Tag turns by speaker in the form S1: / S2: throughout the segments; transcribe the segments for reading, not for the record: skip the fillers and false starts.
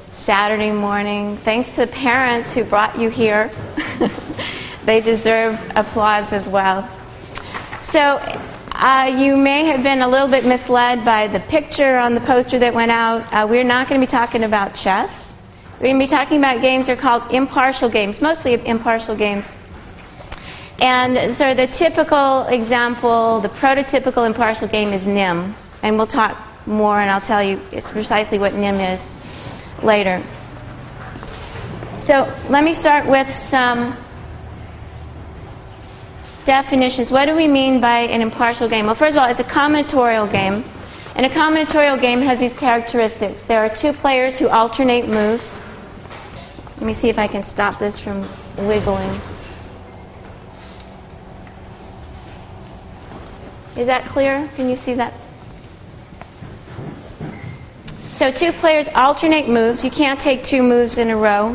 S1: Saturday morning. Thanks to the parents who brought you here. They deserve applause as well. So you may have been a little bit misled by the picture on the poster that went out. We're not going to be talking about chess. We're going to be talking about games that are called impartial games, mostly impartial games. And so the typical example, the prototypical impartial game is NIM. And we'll talk more, and I'll tell you precisely what NIM is later. So let me start with some definitions. What do we mean by an impartial game? Well, first of all, it's a combinatorial game. And a combinatorial game has these characteristics. There are two players who alternate moves. Let me see if I can stop this from wiggling. Is that clear? Can you see that? So two players alternate moves. You can't take two moves in a row.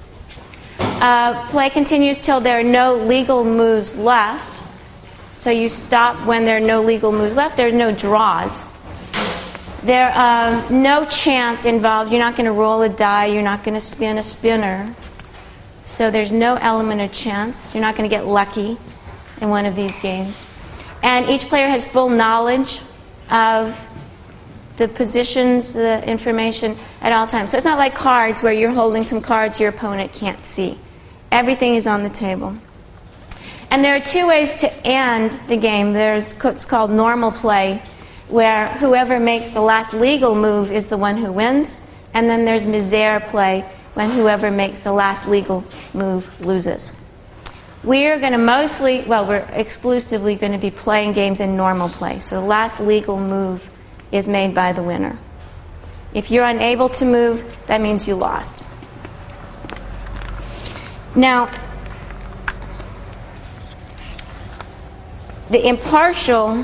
S1: Play continues till there are no legal moves left. So you stop when there are no legal moves left. There are no draws. There no chance involved. You're not going to roll a die. You're not going to spin a spinner. So there's no element of chance. You're not going to get lucky in one of these games. And each player has full knowledge of the positions, the information at all times. So it's not like cards where you're holding some cards your opponent can't see. Everything is on the table. And there are two ways to end the game. There's what's called normal play, where whoever makes the last legal move is the one who wins. And then there's misère play, when whoever makes the last legal move loses. We're going to we're exclusively going to be playing games in normal play. So the last legal move is made by the winner. If you're unable to move, that means you lost. Now, the impartial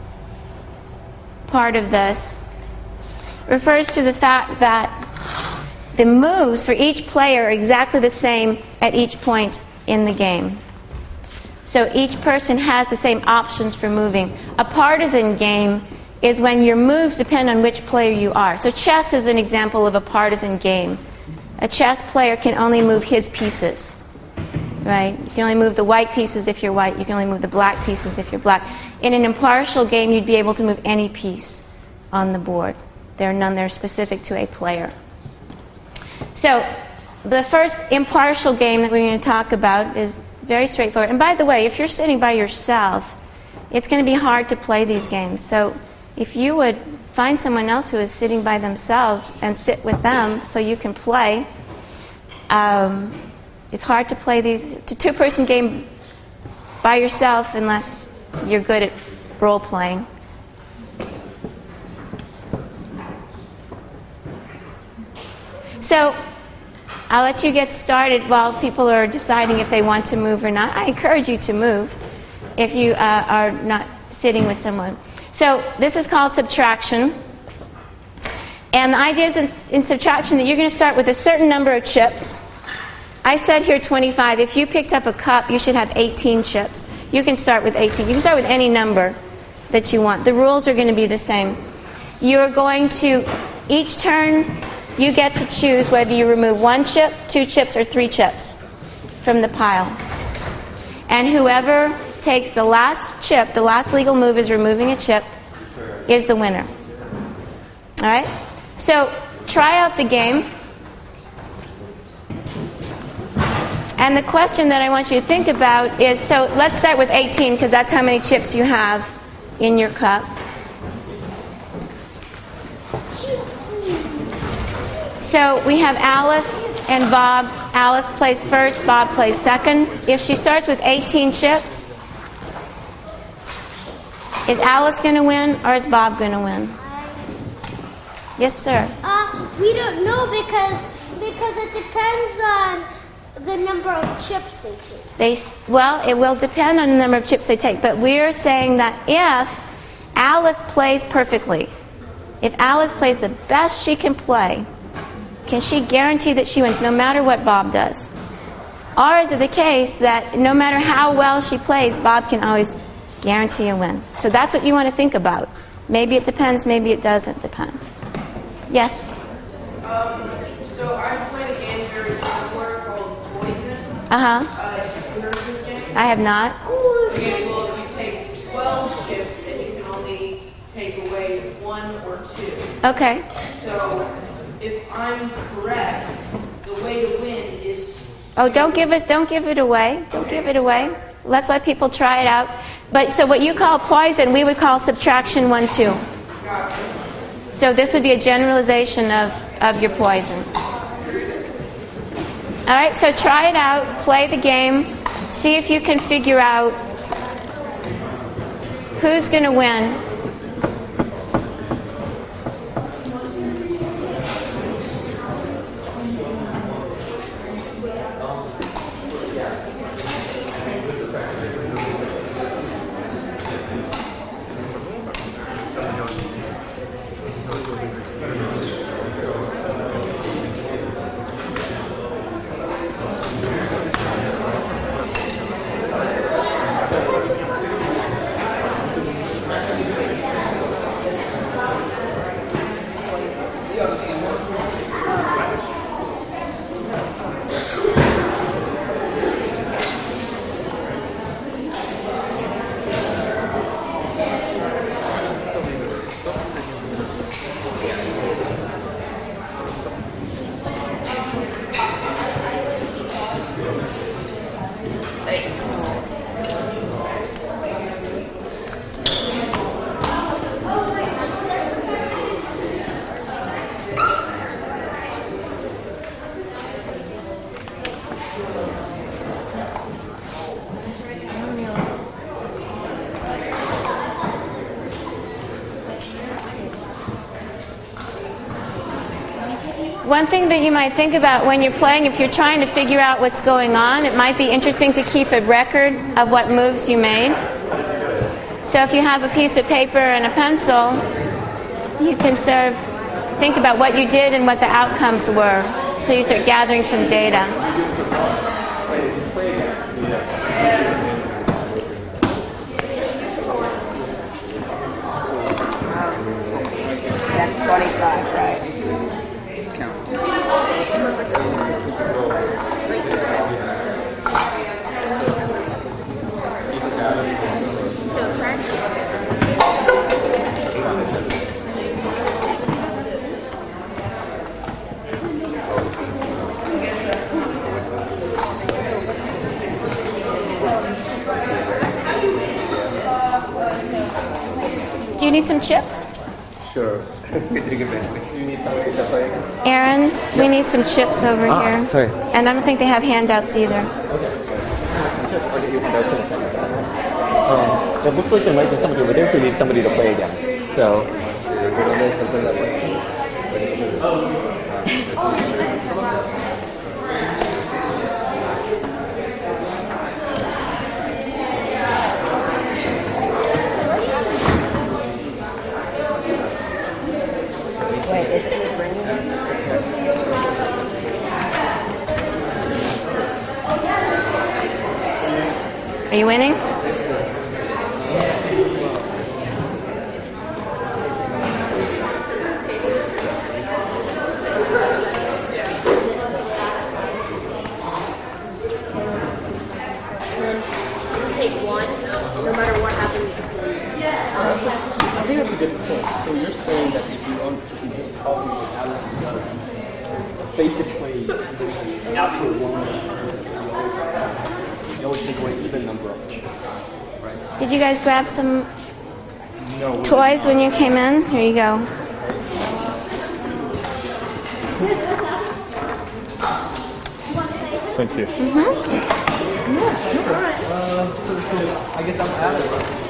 S1: part of this refers to the fact that the moves for each player are exactly the same at each point in the game. So each person has the same options for moving. A partisan game is when your moves depend on which player you are. So chess is an example of a partisan game. A chess player can only move his pieces, right? You can only move the white pieces if you're white. You can only move the black pieces if you're black. In an impartial game, you'd be able to move any piece on the board. There are none that are specific to a player. So the first impartial game that we're going to talk about is very straightforward. And by the way, if you're sitting by yourself, it's going to be hard to play these games. So if you would find someone else who is sitting by themselves and sit with them so you can play. It's hard to play these. It's a two-person game by yourself unless you're good at role-playing. So I'll let you get started while people are deciding if they want to move or not. I encourage you to move if you are not sitting with someone. So this is called subtraction. And the idea is in subtraction that you're going to start with a certain number of chips. I said here 25. If you picked up a cup, you should have 18 chips. You can start with 18. You can start with any number that you want. The rules are going to be the same. You're going to, each turn, you get to choose whether you remove 1 chip, 2 chips, or 3 chips from the pile. And whoever takes the last chip, the last legal move is removing a chip, is the winner. All right? So try out the game. And the question that I want you to think about is, so let's start with 18 because that's how many chips you have in your cup. So we have Alice and Bob. Alice plays first, Bob plays second. If she starts with 18 chips, is Alice going to win or is Bob going to win? Yes, sir.
S2: We don't know because it depends on the number of chips they take.
S1: Well, it will depend on the number of chips they take. But we're saying that if Alice plays perfectly, if Alice plays the best she can play, can she guarantee that she wins no matter what Bob does? Or is it the case that no matter how well she plays, Bob can always guarantee a win? So that's what you want to think about. Maybe it depends, maybe it doesn't depend. Yes?
S3: So
S1: Uh-huh.
S3: You heard of this game?
S1: I have not.
S3: Okay, well, if you take 12 chips, and you can only take away 1 or 2.
S1: Okay.
S3: So, if I'm correct, the way to win is...
S1: Oh, don't give it away. Don't give it away. Let's let people try it out. But so what you call poison, we would call subtraction 1, 2. So this would be a generalization of your poison. All right, so try it out, play the game, see if you can figure out who's going to win. One thing that you might think about when you're playing, if you're trying to figure out what's going on, it might be interesting to keep a record of what moves you made. So if you have a piece of paper and a pencil, you can think about what you did and what the outcomes were. So you start gathering some data.
S4: That's 25, right?
S1: Do you need some chips?
S5: Sure. You need somebody to play against?
S1: Aaron, we need some chips over here.
S5: Sorry.
S1: And I don't think they have handouts either.
S5: I'll get you handouts in a second. It looks like there might be somebody over there who needs somebody to play against. So, something that way.
S1: Are you winning?
S2: Take one, no matter what happens.
S6: I think that's a good point. So you're saying that if you just copy what Alex does, basically after one, you always take away even number of chips, right?
S1: Did you guys grab some
S6: No.
S1: toys when you came in? Here you go.
S6: Thank you. I guess I'm out of it.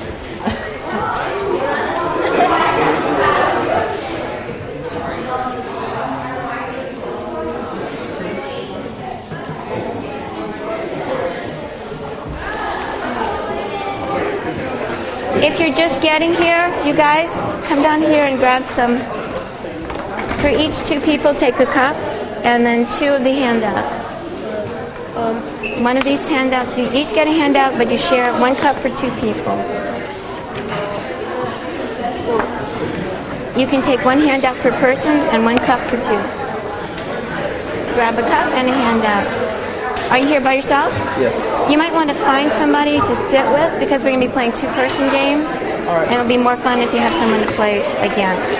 S1: If you're just getting here, you guys, come down here and grab some. For each 2 people, take a cup, and then 2 of the handouts. One of these handouts, you each get a handout, but you share 1 cup for 2 people. You can take 1 handout per person and 1 cup for 2. Grab a cup and a handout. Are you here by yourself?
S5: Yes.
S1: You might want to find somebody to sit with because we're going to be playing two-person games.
S5: All right.
S1: And it'll be more fun if you have someone to play against.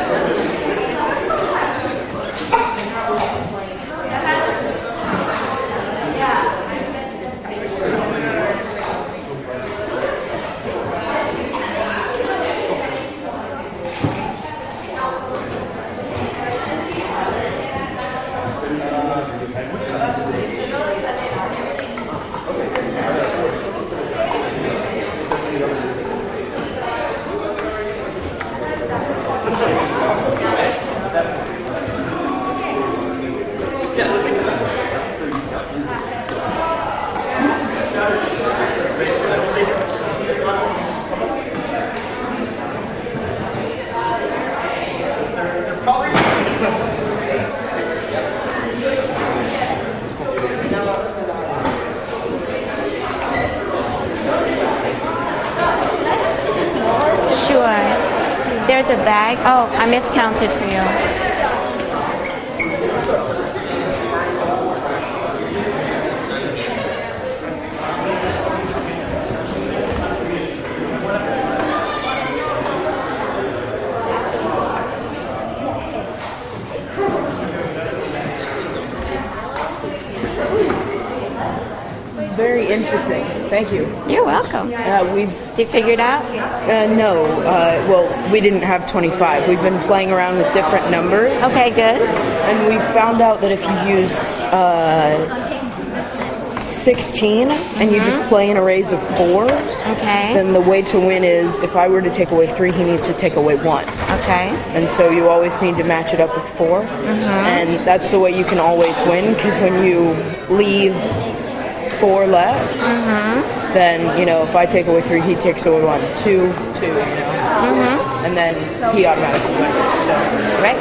S1: Sure. There's a bag. Oh, I miscounted for you.
S4: Very interesting. Thank you.
S1: You're welcome.
S4: We've
S1: Did you figure it out?
S4: no. Well, we didn't have 25. We've been playing around with different numbers,
S1: Okay, good.
S4: and we found out that if you use 16 and you just play in arrays of 4s,
S1: Okay.
S4: then the way to win is if I were to take away 3, he needs to take away 1.
S1: Okay.
S4: And so you always need to match it up with 4, and that's the way you can always win. Because when you leave 4 left, then, you know, if I take away 3, he takes away 1. 2, 2, you know. And then he automatically wins. So.
S1: Right.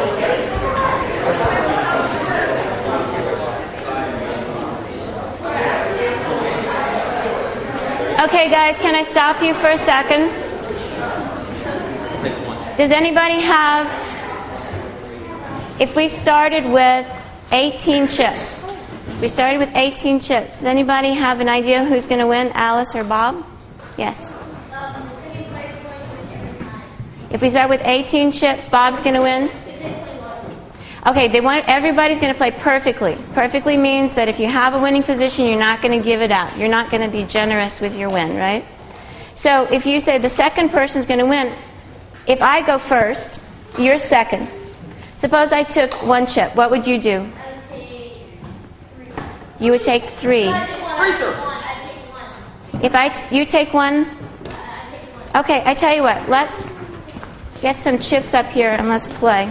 S1: Okay, guys, can I stop you for a second? Does anybody have, if we started with 18 chips, we started with 18 chips, does anybody have an idea who's going to win, Alice or Bob? Yes. If we start with 18 chips, Bob's going to win? Okay, everybody's going to play perfectly. Perfectly means that if you have a winning position, you're not going to give it up. You're not going to be generous with your win, right? So if you say the second person's going to win, if I go first, you're second. Suppose I took 1 chip. What would you do? You would take 3. If you take 1? Okay, I tell you what. Let's get some chips up here and let's play.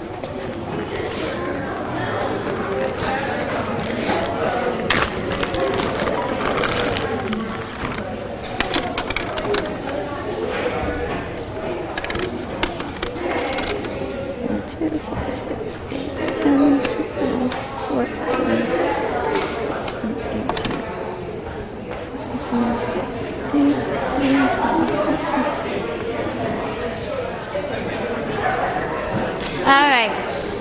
S1: All right.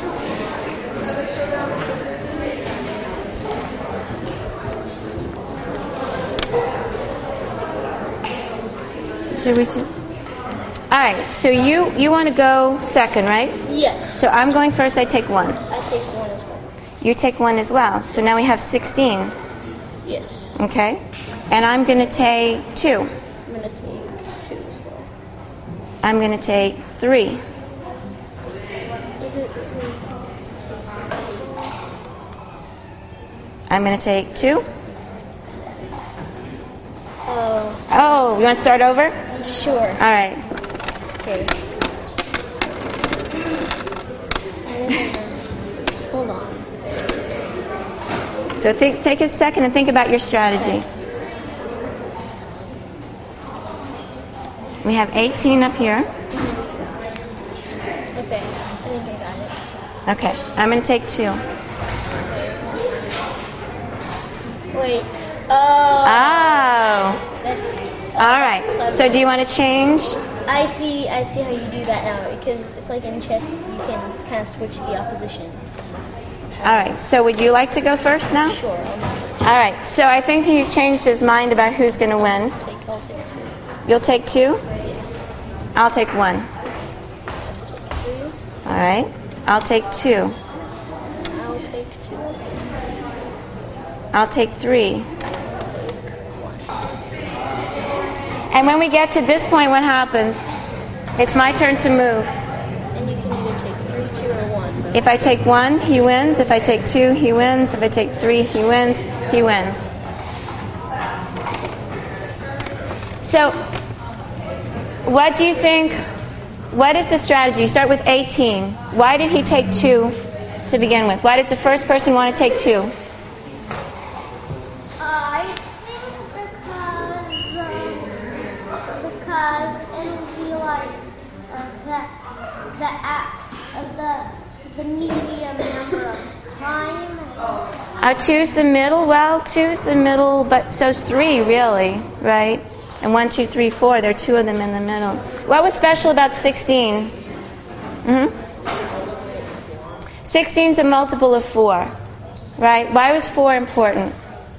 S1: So we see. All right. So you want to go second, right?
S2: Yes.
S1: So I'm going first. I take 1.
S2: I take 1 as well.
S1: You take 1 as well. So now we have 16.
S2: Yes.
S1: Okay. And I'm going to take 2.
S2: I'm going to take 2 as well.
S1: I'm going to take 3.
S2: Is it this one?
S1: I'm going to take 2.
S2: Oh,
S1: Oh, you want to start over?
S2: sure.
S1: All right.
S2: Okay. Hold on.
S1: So take a second and think about your strategy. We have 18 up here.
S2: Okay. I think I got it.
S1: Okay. I'm going to take 2.
S2: Wait.
S1: Oh.
S2: That's.
S1: All right. So do you want to change?
S2: I see how you do that now because it's like in chess you can kind of switch the opposition.
S1: All right, so would you like to go first now?
S2: Sure.
S1: All right, so I think he's changed his mind about who's going to win.
S2: I'll take 2.
S1: You'll take 2? I'll take 1. All right, I'll take 2.
S2: I'll take 2.
S1: I'll take 3. And when we get to this point, what happens? It's my turn to move.
S2: And you can either take 3, 2, or 1.
S1: If I take 1, he wins. If I take 2, he wins. If I take 3, he wins. He wins. So, what do you think? What is the strategy? You start with 18. Why did he take 2 to begin with? Why does the first person want to take 2?
S2: I think because it would be like the medium number of time.
S1: I'll choose the middle. Well, choose the middle, but so's 3, really, right? And 1, 2, 3, 4. There are 2 of them in the middle. What was special about 16? 16 is a multiple of 4, right? Why was 4 important?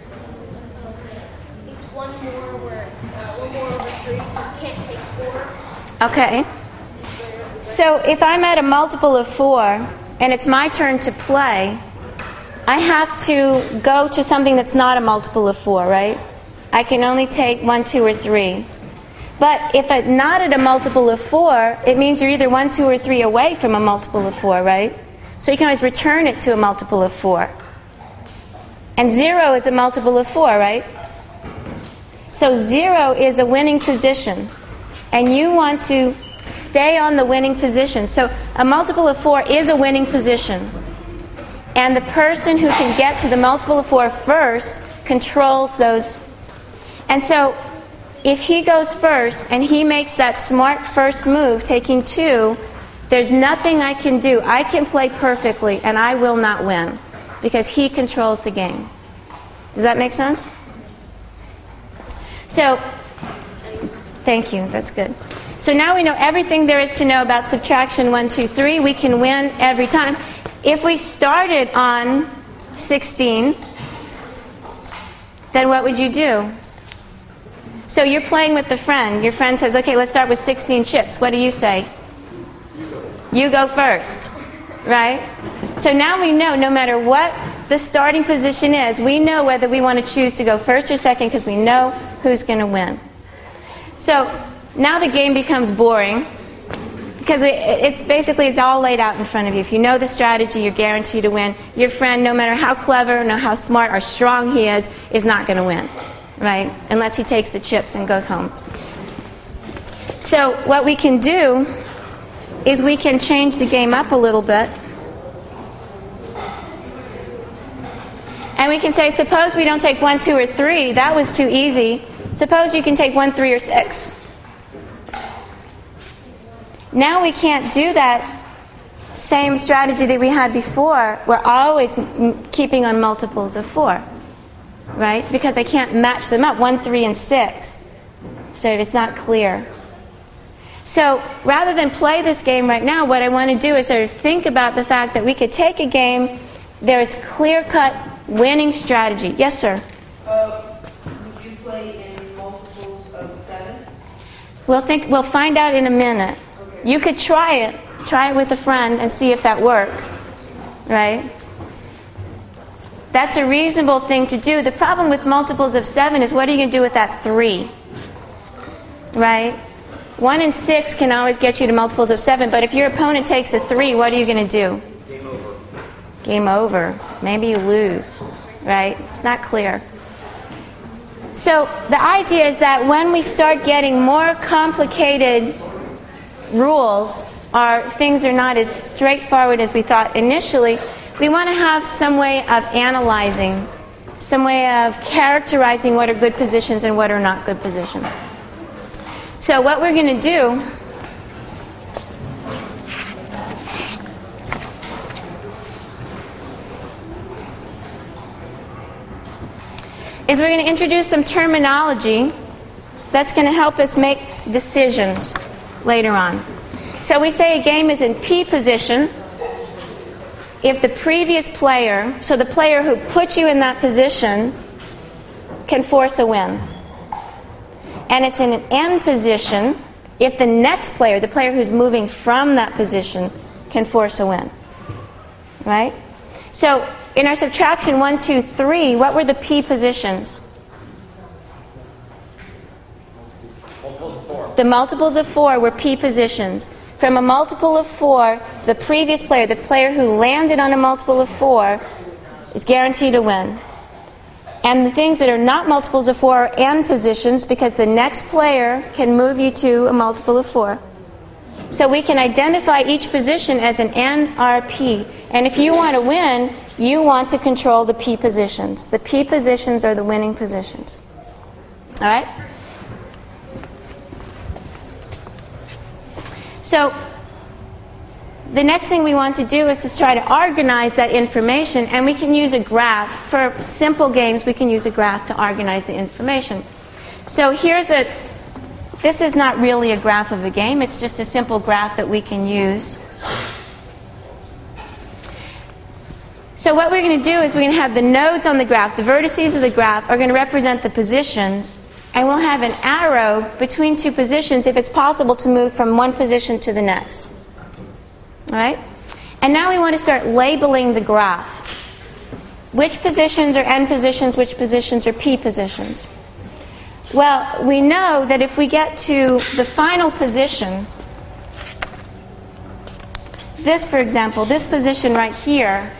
S2: It's 1 more over 3, so you can't take 4.
S1: Okay. So if I'm at a multiple of 4 and it's my turn to play, I have to go to something that's not a multiple of 4, right? I can only take 1, 2, or 3. But if I'm not at a multiple of 4, it means you're either 1, 2, or 3 away from a multiple of 4, right? So you can always return it to a multiple of 4. And 0 is a multiple of 4, right? So 0 is a winning position. And you want to stay on the winning position. So a multiple of 4 is a winning position. And the person who can get to the multiple of 4 first controls those. And so if he goes first and he makes that smart first move, taking 2, there's nothing I can do. I can play perfectly and I will not win because he controls the game. Does that make sense? So, thank you. That's good. So now we know everything there is to know about subtraction 1, 2, 3. We can win every time. If we started on 16, then what would you do? So you're playing with a friend. Your friend says, okay, let's start with 16 chips. What do you say? You go first, right? So now we know no matter what the starting position is, we know whether we want to choose to go first or second because we know who's going to win. So now the game becomes boring because it's all laid out in front of you. If you know the strategy, you're guaranteed to win. Your friend, no matter how clever, no how smart or strong he is not going to win, right? Unless he takes the chips and goes home. So what we can do is we can change the game up a little bit. And we can say, suppose we don't take 1, 2, or 3. That was too easy. Suppose you can take 1, 3, or 6. Now we can't do that same strategy that we had before. We're always keeping on multiples of 4, right? Because I can't match them up, 1, 3, and 6. So it's not clear. So rather than play this game right now, what I want to do is sort of think about the fact that we could take a game, there's clear-cut winning strategy. Yes, sir?
S3: Would you play in multiples of 7?
S1: We'll find out in a minute.
S3: Okay.
S1: You could try it with a friend and see if that works, right? That's a reasonable thing to do. The problem with multiples of 7 is what are you going to do with that 3, right? 1 and 6 can always get you to multiples of 7, but if your opponent takes a 3, what are you going to do?
S6: Game over.
S1: Game over. Maybe you lose, right? It's not clear. So the idea is that when we start getting more complicated rules, or things are not as straightforward as we thought initially, we want to have some way of analyzing, some way of characterizing what are good positions and what are not good positions. So what we're going to do is we're going to introduce some terminology that's going to help us make decisions later on. So we say a game is in P position if the previous player, so the player who put you in that position, can force a win. And it's in an end position if the next player, the player who's moving from that position, can force a win. Right? So in our subtraction 1, 2, 3, what were the P positions? The multiples of 4 were P positions. From a multiple of 4, the previous player, the player who landed on a multiple of 4, is guaranteed to win. And the things that are not multiples of 4 are end positions because the next player can move you to a multiple of 4. So we can identify each position as an NRP. And if you want to win, you want to control the P positions. The P positions are the winning positions. All right? So the next thing we want to do is to try to organize that information, and we can use a graph. For simple games, we can use a graph to organize the information. So this is not really a graph of a game, it's just a simple graph that we can use. So what we're going to do is we're going to have the nodes on the graph, the vertices of the graph are going to represent the positions, and we'll have an arrow between two positions if it's possible to move from one position to the next. All right? And now we want to start labeling the graph. Which positions are N positions, which positions are P positions? Well, we know that if we get to the final position, this, for example, this position right here,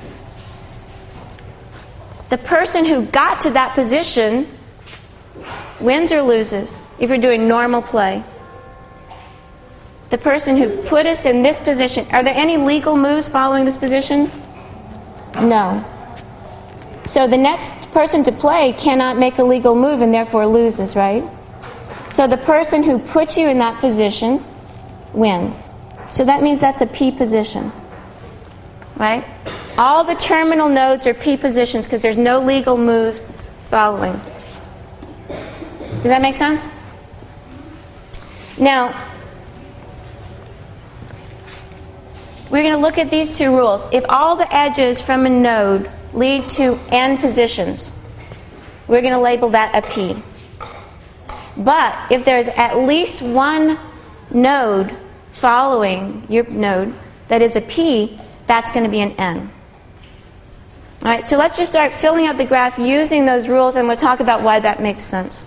S1: the person who got to that position wins or loses if you're doing normal play. The person who put us in this position, are there any legal moves following this position? No. So the next person to play cannot make a legal move and therefore loses, right? So the person who put you in that position wins. So that means that's a P position, right? All the terminal nodes are P positions because there's no legal moves following. Does that make sense? Now, we're going to look at these two rules. If all the edges from a node lead to N positions, we're going to label that a P. But if there's at least one node following your node that is a P, that's going to be an N. All right, so let's just start filling out the graph using those rules, and we'll talk about why that makes sense.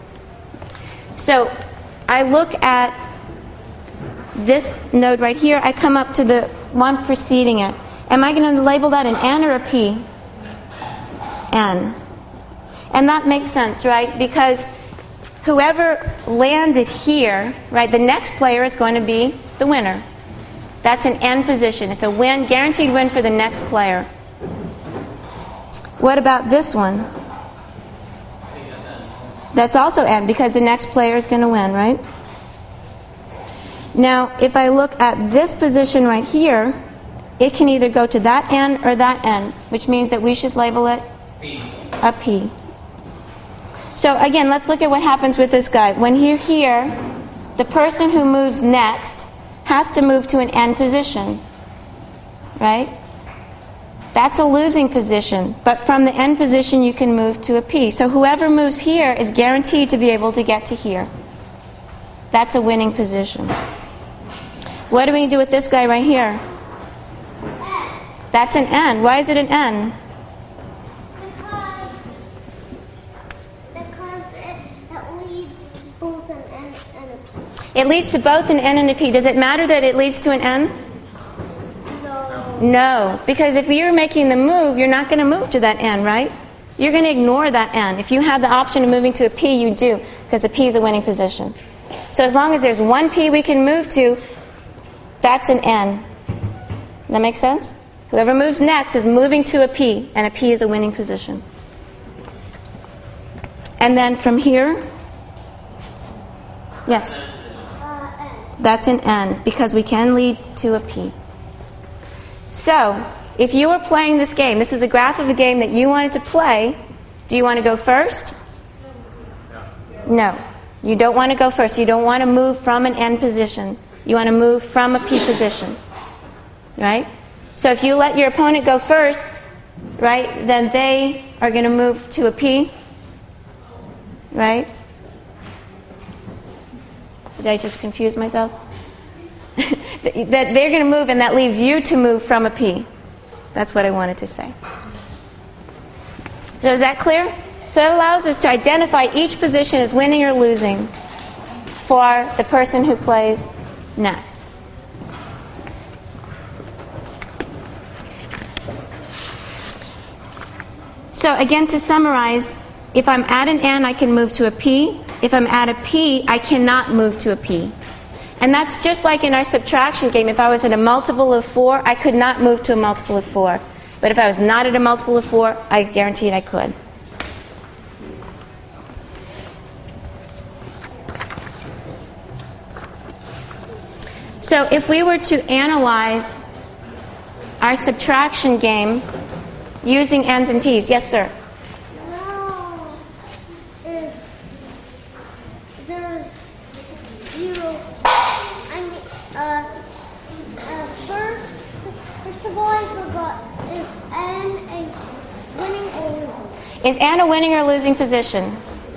S1: So I look at this node right here. I come up to the one preceding it. Am I going to label that an N or a P? N. And that makes sense, right? Because whoever landed here, right, the next player is going to be the winner. That's an N position. It's a win, guaranteed win for the next player. What about this one? That's also N because the next player is going to win, right? Now, if I look at this position right here, it can either go to that N or that N, which means that we should label it a P. So again, let's look at what happens with this guy. When you're here, the person who moves next has to move to an N position, right? That's a losing position, but from the N position you can move to a P. So whoever moves here is guaranteed to be able to get to here. That's a winning position. What do we do with this guy right here? That's an N. Why is it an N?
S2: Because it leads to both an N and a P.
S1: It leads to both an N and a P. Does it matter that it leads to an N? No, because if you're making the move, you're not going to move to that N, right? You're going to ignore that N. If you have the option of moving to a P, you do, because a P is a winning position. So as long as there's one P we can move to, that's an N. That makes sense? Whoever moves next is moving to a P, and a P is a winning position. And then from here, yes, that's an N, because we can lead to a P. So, if you were playing this game, this is a graph of a game that you wanted to play, do you want to go first? No. You don't want to go first. You don't want to move from an N position. You want to move from a P position. Right? So if you let your opponent go first, right, then they are going to move to a P, right? Did I just confuse myself? That they're going to move, and that leaves you to move from a P. That's what I wanted to say. So is that clear? So it allows us to identify each position as winning or losing for the person who plays next. So again, to summarize, if I'm at an N, I can move to a P. If I'm at a P, I cannot move to a P. And that's just like in our subtraction game. If I was at a multiple of 4, I could not move to a multiple of 4. But if I was not at a multiple of 4, I guaranteed I could. So if we were to analyze our subtraction game using N's and P's, yes, sir?
S2: Now, if there's 0, first of all, I forgot, is N a winning or losing?
S1: Is N a winning or losing position?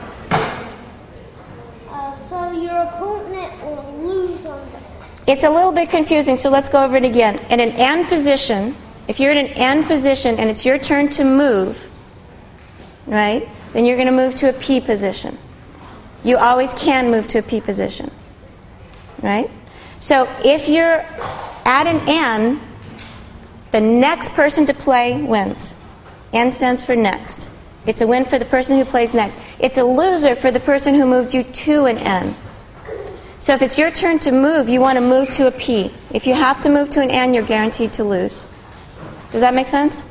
S2: So your opponent will lose on that.
S1: It's a little bit confusing, so let's go over it again. In an N position, if you're in an N position and it's your turn to move, right, then you're going to move to a P position. You always can move to a P position, right? So if you're at an N, the next person to play wins. N stands for next. It's a win for the person who plays next. It's a loser for the person who moved you to an N. So if it's your turn to move, you want to move to a P. If you have to move to an N, you're guaranteed to lose. Does that make sense?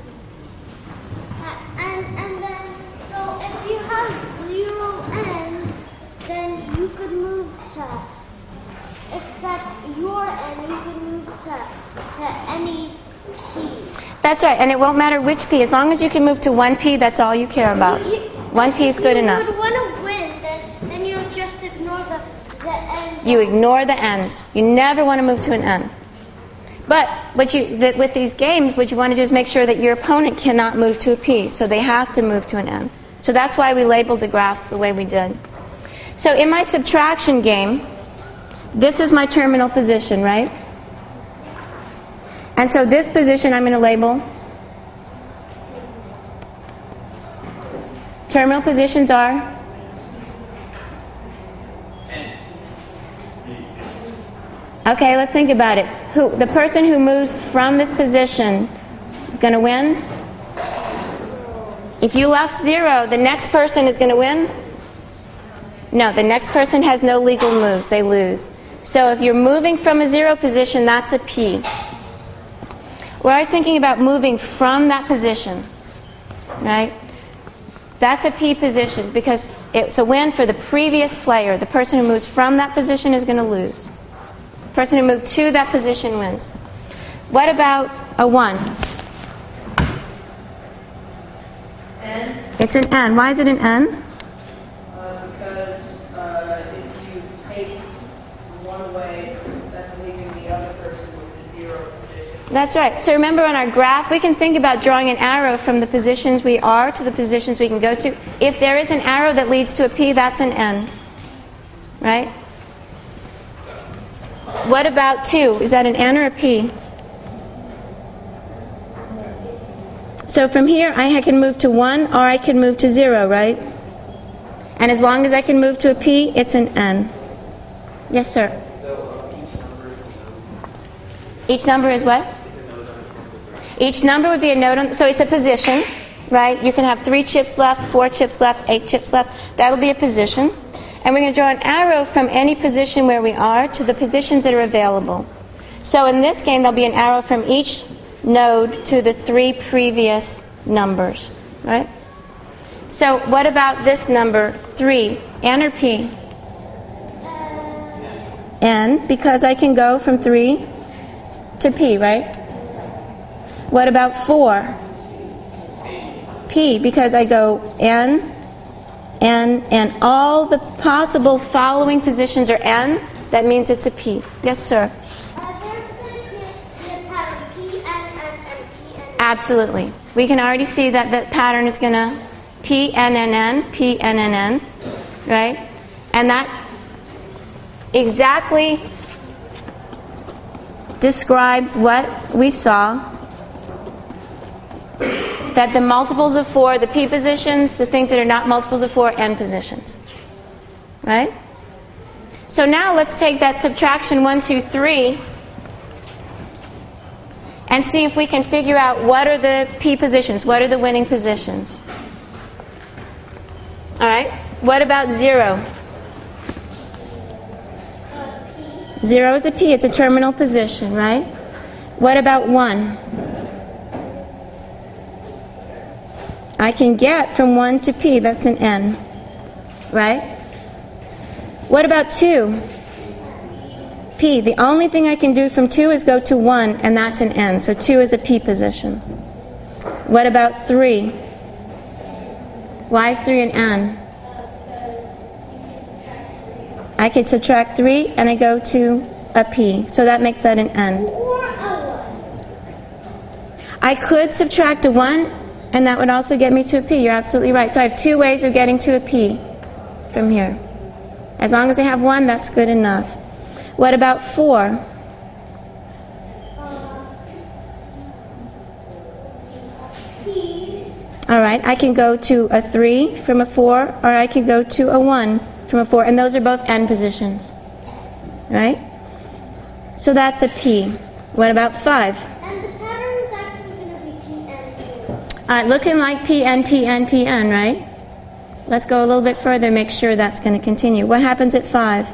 S2: And then, so if you have 0 N's, then you could move to, except your N, you could move to any P.
S1: That's right, and it won't matter which P. As long as you can move to one P, that's all you care about. One P is good enough.
S2: If you would want to win, then you'll just ignore the N.
S1: You ignore the N's. You never want to move to an N. But with these games, what you want to do is make sure that your opponent cannot move to a P, so they have to move to an N. So that's why we labeled the graphs the way we did. So in my subtraction game, this is my terminal position, right? And so this position I'm going to label. Terminal positions are? Okay, let's think about it. The person who moves from this position is going to win? If you left 0, the next person is going to win? No, the next person has no legal moves. They lose. So if you're moving from a 0 position, that's a P. Where I was thinking about moving from that position, right? That's a P position because it's a win for the previous player. The person who moves from that position is going to lose. The person who moved to that position wins. What about a 1?
S3: N?
S1: It's an N. Why is it an N?
S3: Because if you take one away, that's leaving the other person with the 0 position.
S1: That's right. So remember on our graph, we can think about drawing an arrow from the positions we are to the positions we can go to. If there is an arrow that leads to a P, that's an N. Right? What about 2? Is that an N or a P? So from here, I can move to 1 or I can move to 0, right? And as long as I can move to a P, it's an N. Yes, sir? Each number is what? Each number would be a node on, so it's a position, right? You can have 3 chips left, 4 chips left, 8 chips left. That'll be a position. And we're going to draw an arrow from any position where we are to the positions that are available. So in this game, there'll be an arrow from each node to the 3 previous numbers, right? So what about this number, 3? N or P? N, because I can go from 3 to P, right? What about 4? P, because I go N, and all the possible following positions are N. That means it's a P. Yes, sir?
S2: There's the pattern P, N,
S1: Absolutely. We can already see that the pattern is going to PNNN, PNNN, right? And that exactly describes what we saw, that the multiples of 4, the p positions, the things that are not multiples of 4, n positions, right? So now let's take that subtraction 1, 2, 3 and see if we can figure out what are the p positions, what are the winning positions. All right, what about 0? 0 is a p, it's a terminal position, right? What about 1? I can get from 1 to p, that's an n, right? What about 2? P. The only thing I can do from 2 is go to 1, and that's an n. So 2 is a p position. What about 3? Why is 3 an n? I can subtract 3, and I go to a p. So that makes that an n. I could subtract a 1, and that would also get me to a p. You're absolutely right. So I have 2 ways of getting to a p from here. As long as I have 1, that's good enough. What about 4? All right, I can go to a 3 from a 4, or I can go to a 1 from a 4, and those are both n positions, right? So that's a p. What about 5?
S2: And the pattern is actually going to be PN.
S1: Looking like PN, PN, PN, right? Let's go a little bit further, make sure that's going to continue. What happens at 5?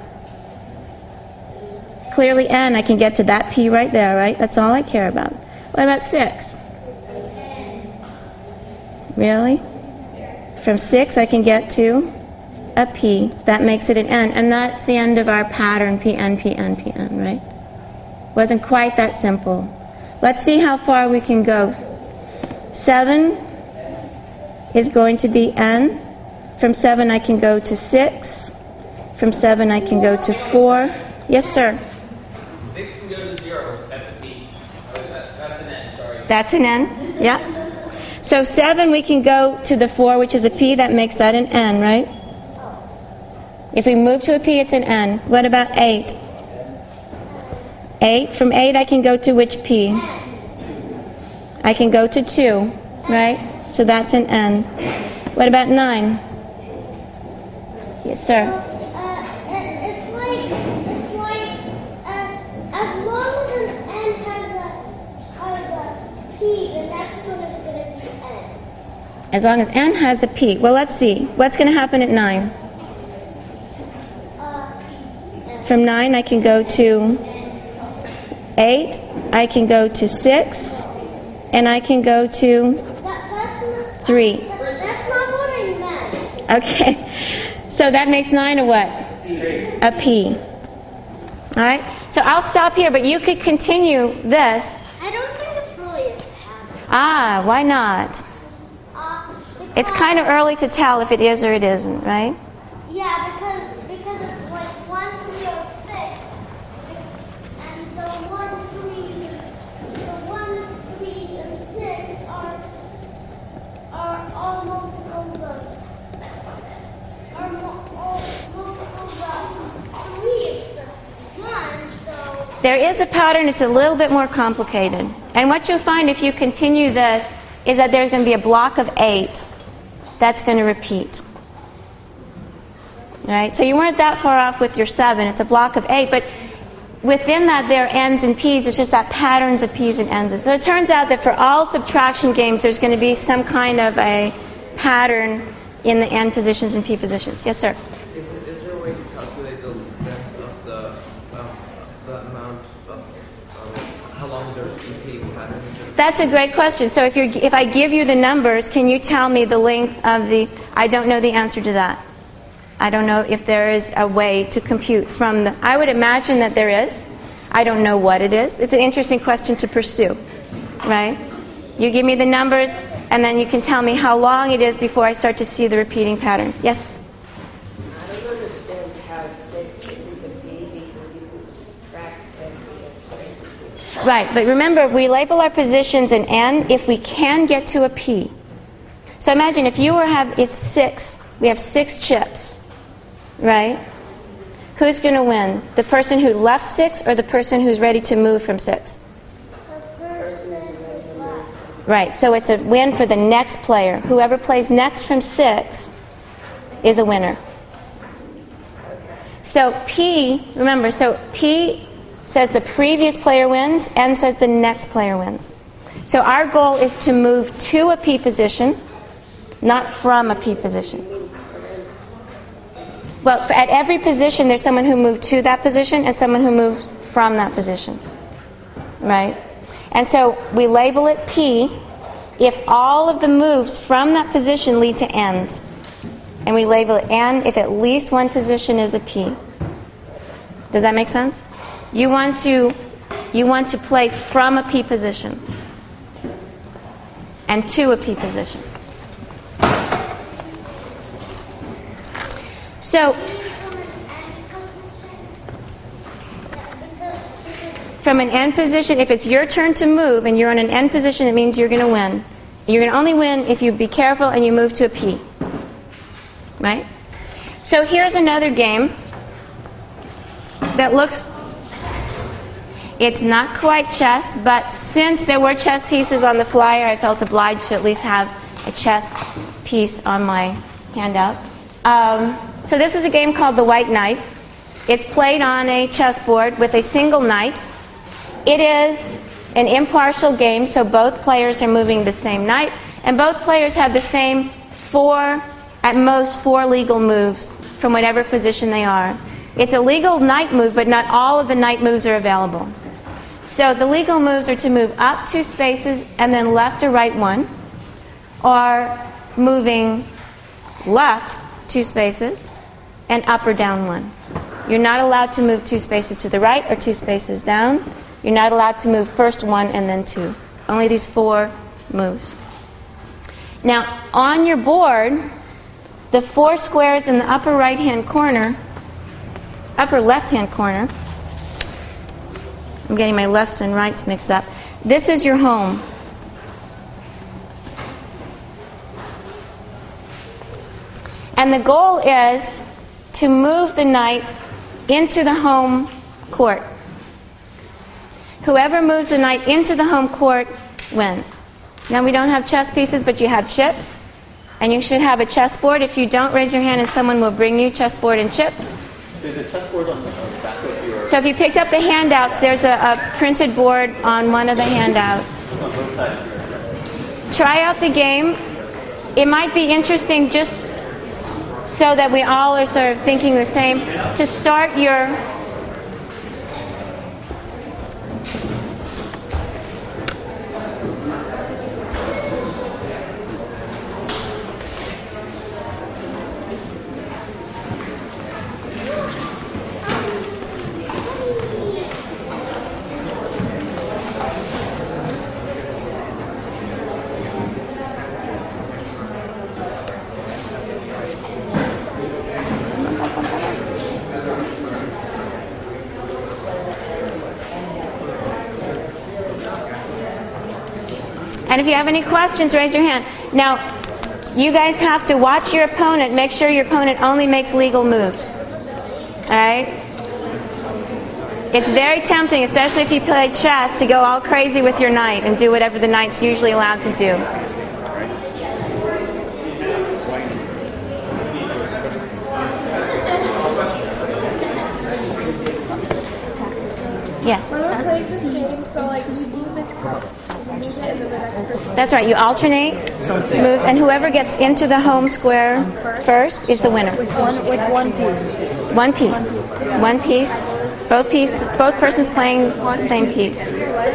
S1: Clearly n, I can get to that p right there, right? That's all I care about. What about 6? Really? From 6 I can get to a p. That makes it an n. And that's the end of our pattern, PN, PN, PN, right? Wasn't quite that simple. Let's see how far we can go. 7 is going to be n. From 7 I can go to 6. From 7 I can go to 4. Yes, sir?
S7: 6 can go to 0. That's a p. That's an n, sorry.
S1: That's an n, yeah. So 7 we can go to the 4, which is a p. That makes that an n, right? If we move to a p, it's an n. What about 8? 8, from 8 I can go to which p? I can go to 2, right? So that's an n. What about 9? Yes, sir.
S2: It's like as long as an n has a p, the next one is going to be n.
S1: As long as n has a p. Well, let's see. What's going to happen at 9? From 9 I can go to 8, I can go to 6, and I can go to 3.
S2: That's not what I meant.
S1: Okay. So that makes 9 a what? A p. All right? So I'll stop here, but you could continue this.
S2: I don't think it's really a pattern.
S1: Ah, why not? It's kind of early to tell if it is or it isn't, right?
S2: Yeah, because it's like 1, 3, or 6, and the 1s, 3s, and 6 are all multiples of 3 except 1. So
S1: There is a pattern. It's a little bit more complicated. And what you'll find if you continue this is that there's going to be a block of 8 that's going to repeat. All right? So you weren't that far off with your 7. It's a block of 8. But within that, there are n's and p's. It's just that patterns of p's and n's. So it turns out that for all subtraction games, there's going to be some kind of a pattern in the n positions and p positions. Yes, sir?
S8: Is there a way to calculate the length of the amount of how long the repeating pattern is?
S1: That's a great question. So if I give you the numbers, can you tell me the length of the... I don't know the answer to that. I don't know if there is a way to compute from the... I would imagine that there is. I don't know what it is. It's an interesting question to pursue, right? You give me the numbers, and then you can tell me how long it is before I start to see the repeating pattern. Yes?
S9: I don't understand how 6 isn't a p because you can subtract 6 and get straight to 6.
S1: Right, but remember, we label our positions an N if we can get to a P. So imagine if you it's 6, we have 6 chips, right? Who's going to win? The person who left 6 or the person who's ready to move from 6? Right, so it's a win for the next player. Whoever plays next from 6 is a winner. So P, remember, so P says the previous player wins, N says the next player wins. So our goal is to move to a P position, not from a P position. Well, at every position, there's someone who moved to that position and someone who moves from that position, right? And so we label it P if all of the moves from that position lead to N's. And we label it N if at least one position is a P. Does that make sense? You want to play from a P position and to a P position. So, from an N position, if it's your turn to move and you're on an N position, it means you're going to win. You're going to only win if you be careful and you move to a P. Right? So here's another game that looks, it's not quite chess, but since there were chess pieces on the flyer, I felt obliged to at least have a chess piece on my handout. So this is a game called the White Knight. It's played on a chessboard with a single knight. It is an impartial game, so both players are moving the same knight, and both players have the same at most four legal moves from whatever position they are. It's a legal knight move, but not all of the knight moves are available. So the legal moves are to move up 2 spaces and then left or right 1, or moving left 2 spaces and up or down 1. You're not allowed to move 2 spaces to the right or 2 spaces down. You're not allowed to move first 1 and then 2. Only these 4 moves. Now, on your board, the 4 squares in the upper right-hand corner, upper left-hand corner, I'm getting my lefts and rights mixed up. This is your home. And the goal is to move the knight into the home court. Whoever moves the knight into the home court wins. Now, we don't have chess pieces, but you have chips. And you should have a chessboard. If you don't, raise your hand and someone will bring you chessboard and chips.
S5: There's a chessboard on the back of your...
S1: So if you picked up the handouts, there's a printed board on one of the handouts. Try out the game. It might be interesting, just so that we all are sort of thinking the same, to start your... And if you have any questions, raise your hand. Now, you guys have to watch your opponent. Make sure your opponent only makes legal moves. All right? It's very tempting, especially if you play chess, to go all crazy with your knight and do whatever the knight's usually allowed to do. Yes. That's right. You alternate moves, and whoever gets into the home square first is the winner.
S4: With one piece.
S1: One piece. One piece. Both persons playing the same piece.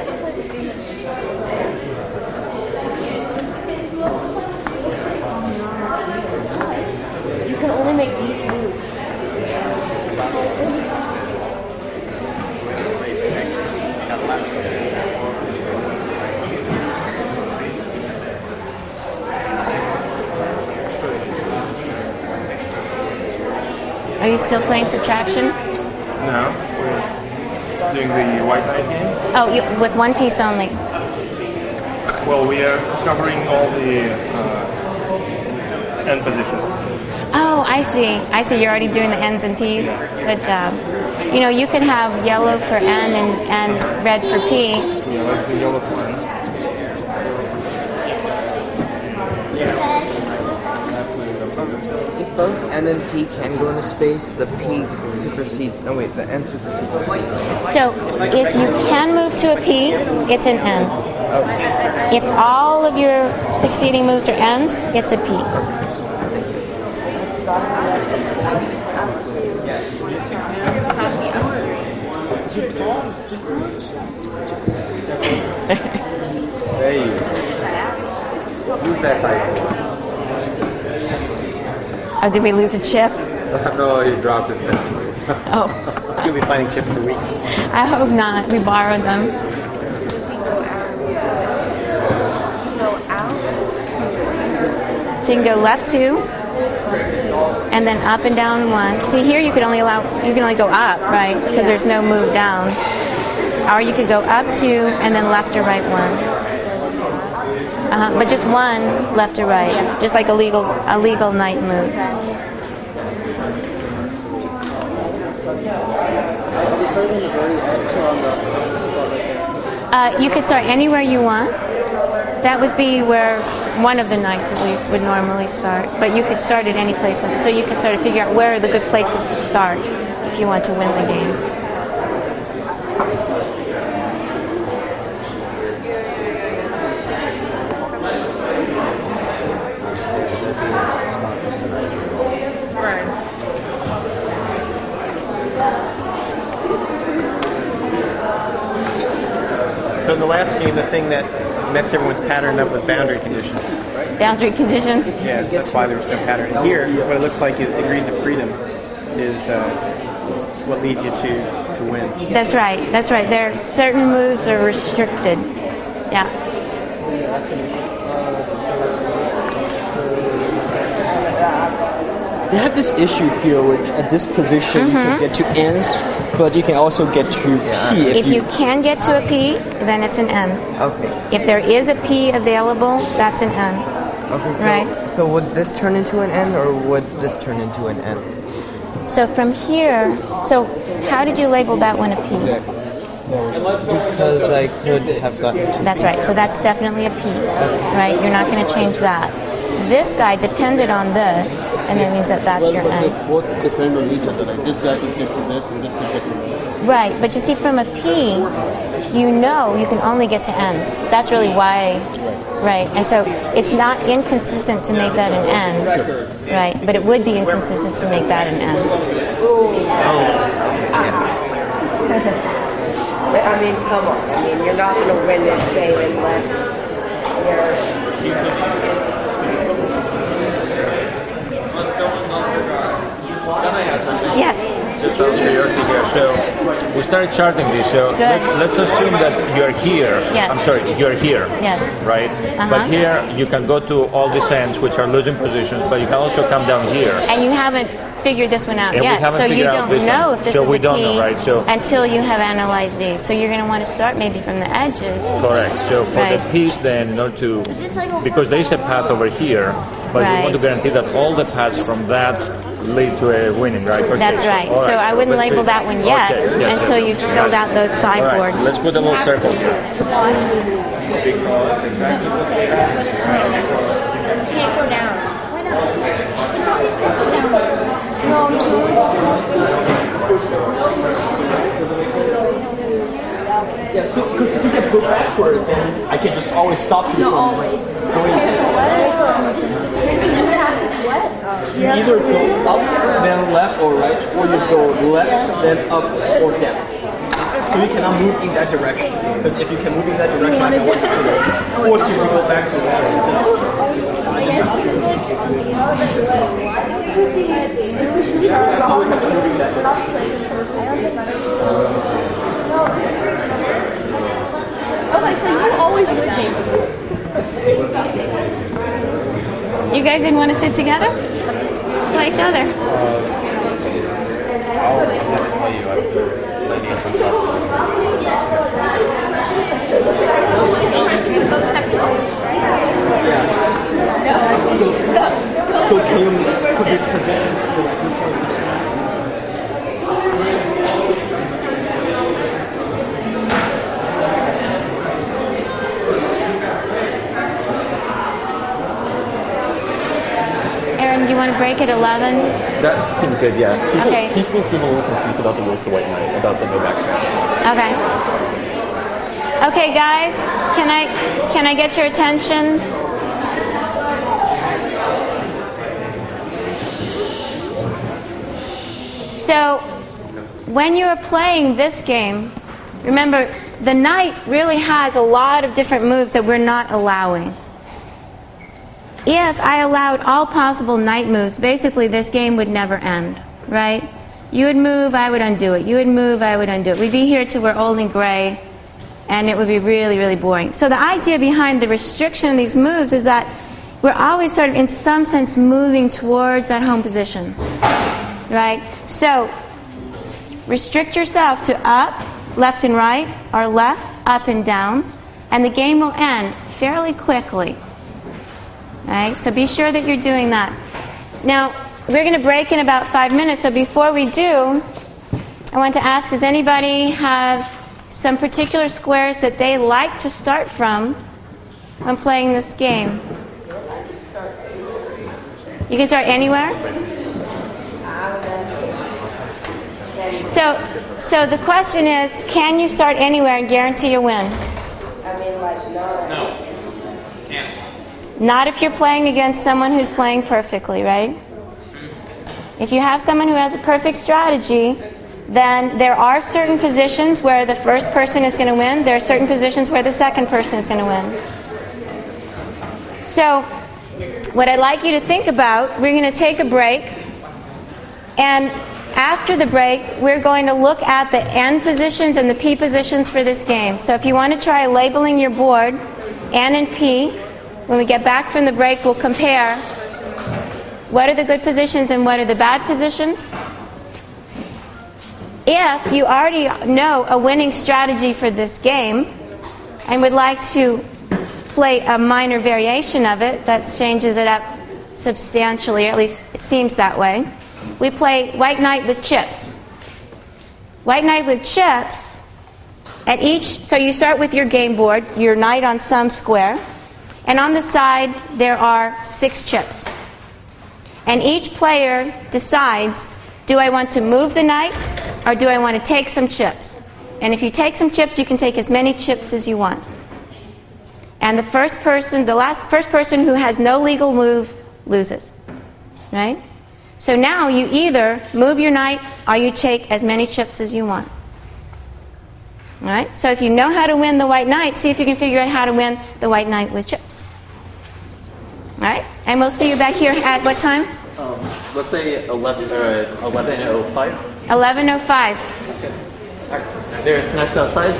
S4: You can only make these moves.
S1: Are you still playing subtraction?
S5: No.
S9: doing the White Knight game?
S1: Oh, with one piece only.
S9: Well, we are covering all the end positions.
S1: Oh, I see. I see. You're already doing the N's and P's. Good job. You know, you can have yellow for N and red for P.
S9: Yeah, that's the yellow for N.
S8: If both N and P can go into space, the P supersedes. Oh wait, the N supersedes the P.
S1: So if you can move to a P, it's an N. If all of your succeeding moves are N's, it's a P.
S5: Hey, use that pipe.
S1: Oh, did we lose a chip?
S5: No, he dropped his pencil.
S1: Oh,
S6: You'll be finding chips for weeks.
S1: I hope not. We borrowed them. So you can go left 2, and then up and down 1. See, here you can only go up, right? Because there's no move down. Or you could go up 2 and then left or right 1. But just 1 left or right, just like a legal knight move. You could start anywhere you want. That would be where one of the knights at least would normally start. But you could start at any place. So you could sort of figure out where are the good places to start if you want to win the game.
S6: So in the last game, the thing that messed everyone's pattern up was boundary conditions.
S1: Boundary conditions?
S6: Yeah, that's why there was no pattern. Here, what it looks like is degrees of freedom is what leads you to win.
S1: That's right. That's right. There are certain moves are restricted. Yeah.
S6: They have this issue here, which at this position you can get to N's, but you can also get to P.
S1: If you can get to a P, then it's an M.
S8: Okay.
S1: If there is a P available, that's an M.
S8: Okay. So,
S1: Right.
S8: so would this turn into an N, or would this turn into an N?
S1: So from here, so how did you label that one a P?
S8: Because I could have gotten to.
S1: That's right. So that's definitely a P, right? You're not going to change that. This guy depended on this, and that means that that's your N.
S6: both depend on each other. Like this guy can get to this, and this can get to this.
S1: Right, but you see, from a P, you know you can only get to N's. That's really why, right? And so it's not inconsistent to make that an N, right? But it would be inconsistent to make that an N.
S10: I mean, come on. I mean, you're not going to win this game unless you're...
S1: Yes.
S11: Just out of curiosity here. So we started charting this. So let's assume that you're here.
S1: Yes.
S11: I'm sorry, you're here.
S1: Yes.
S11: Right? But here you can go to all these ends, which are losing positions, but you can also come down here.
S1: And you haven't figured this one out
S11: And
S1: yet. So you don't know if this is a P until you have analyzed these. So you're going to want to start maybe from the edges.
S11: Correct. So for the P's then, not to, because there is a path over here, but you want to guarantee that all the paths from that lead to a winning, right? Okay.
S1: That's right.
S11: All
S1: so I wouldn't label that one yet until you've filled out those sideboards.
S11: Right. Let's put a little circle here.
S1: Can't go down.
S6: Yeah, so because if you can go backward, then I can just always stop you from going. You either go up, then left or right, or you go left, then up or down. So you cannot move in that direction. Because if you can move in that direction, I can force you to go back to that.
S2: Okay, so you always win games.
S1: You guys didn't want to sit together? Play each other.
S9: I'll play you.
S5: landing on some stuff.
S6: So can you put this position?
S1: Aaron, do you want to break at 11?
S5: That seems good, yeah.
S1: Okay.
S5: People seem a little confused about the rules to White Knight, about the no backtrack.
S1: Okay. Okay, guys, can I get your attention? So, when you are playing this game, remember, the knight really has a lot of different moves that we're not allowing. If I allowed all possible knight moves, basically this game would never end, right? You would move, I would undo it. You would move, I would undo it. We'd be here till we're old and gray, and it would be really, really boring. So the idea behind the restriction of these moves is that we're always sort of, in some sense, moving towards that home position, right? So restrict yourself to up, left and right, or left, up and down, and the game will end fairly quickly. Right? So be sure that you're doing that. Now, we're going to break in about 5 minutes, so before we do, I want to ask, does anybody have some particular squares that they like to start from when playing this game? You can start anywhere? So the question is, can you start anywhere and guarantee a win?
S10: I mean, like,
S7: No. Can't.
S1: Not if you're playing against someone who's playing perfectly, right? If you have someone who has a perfect strategy, then there are certain positions where the first person is going to win. There are certain positions where the second person is going to win. So, what I'd like you to think about, we're going to take a break, and after the break, we're going to look at the N positions and the P positions for this game. So if you want to try labeling your board, N and P, when we get back from the break, we'll compare what are the good positions and what are the bad positions. If you already know a winning strategy for this game and would like to play a minor variation of it that changes it up substantially, or at least it seems that way, we play White Knight with chips. White Knight with chips, at each, so you start with your game board, your knight on some square, and on the side there are 6 chips. And each player decides, do I want to move the knight or do I want to take some chips? And if you take some chips, you can take as many chips as you want. And the first person who has no legal move loses. Right? So now you either move your knight or you take as many chips as you want. All right? So if you know how to win the white knight, see if you can figure out how to win the white knight with chips. All right? And we'll see you back here at what time?
S5: Let's say 11:05.
S1: 11:05.
S5: Okay. There's snacks outside.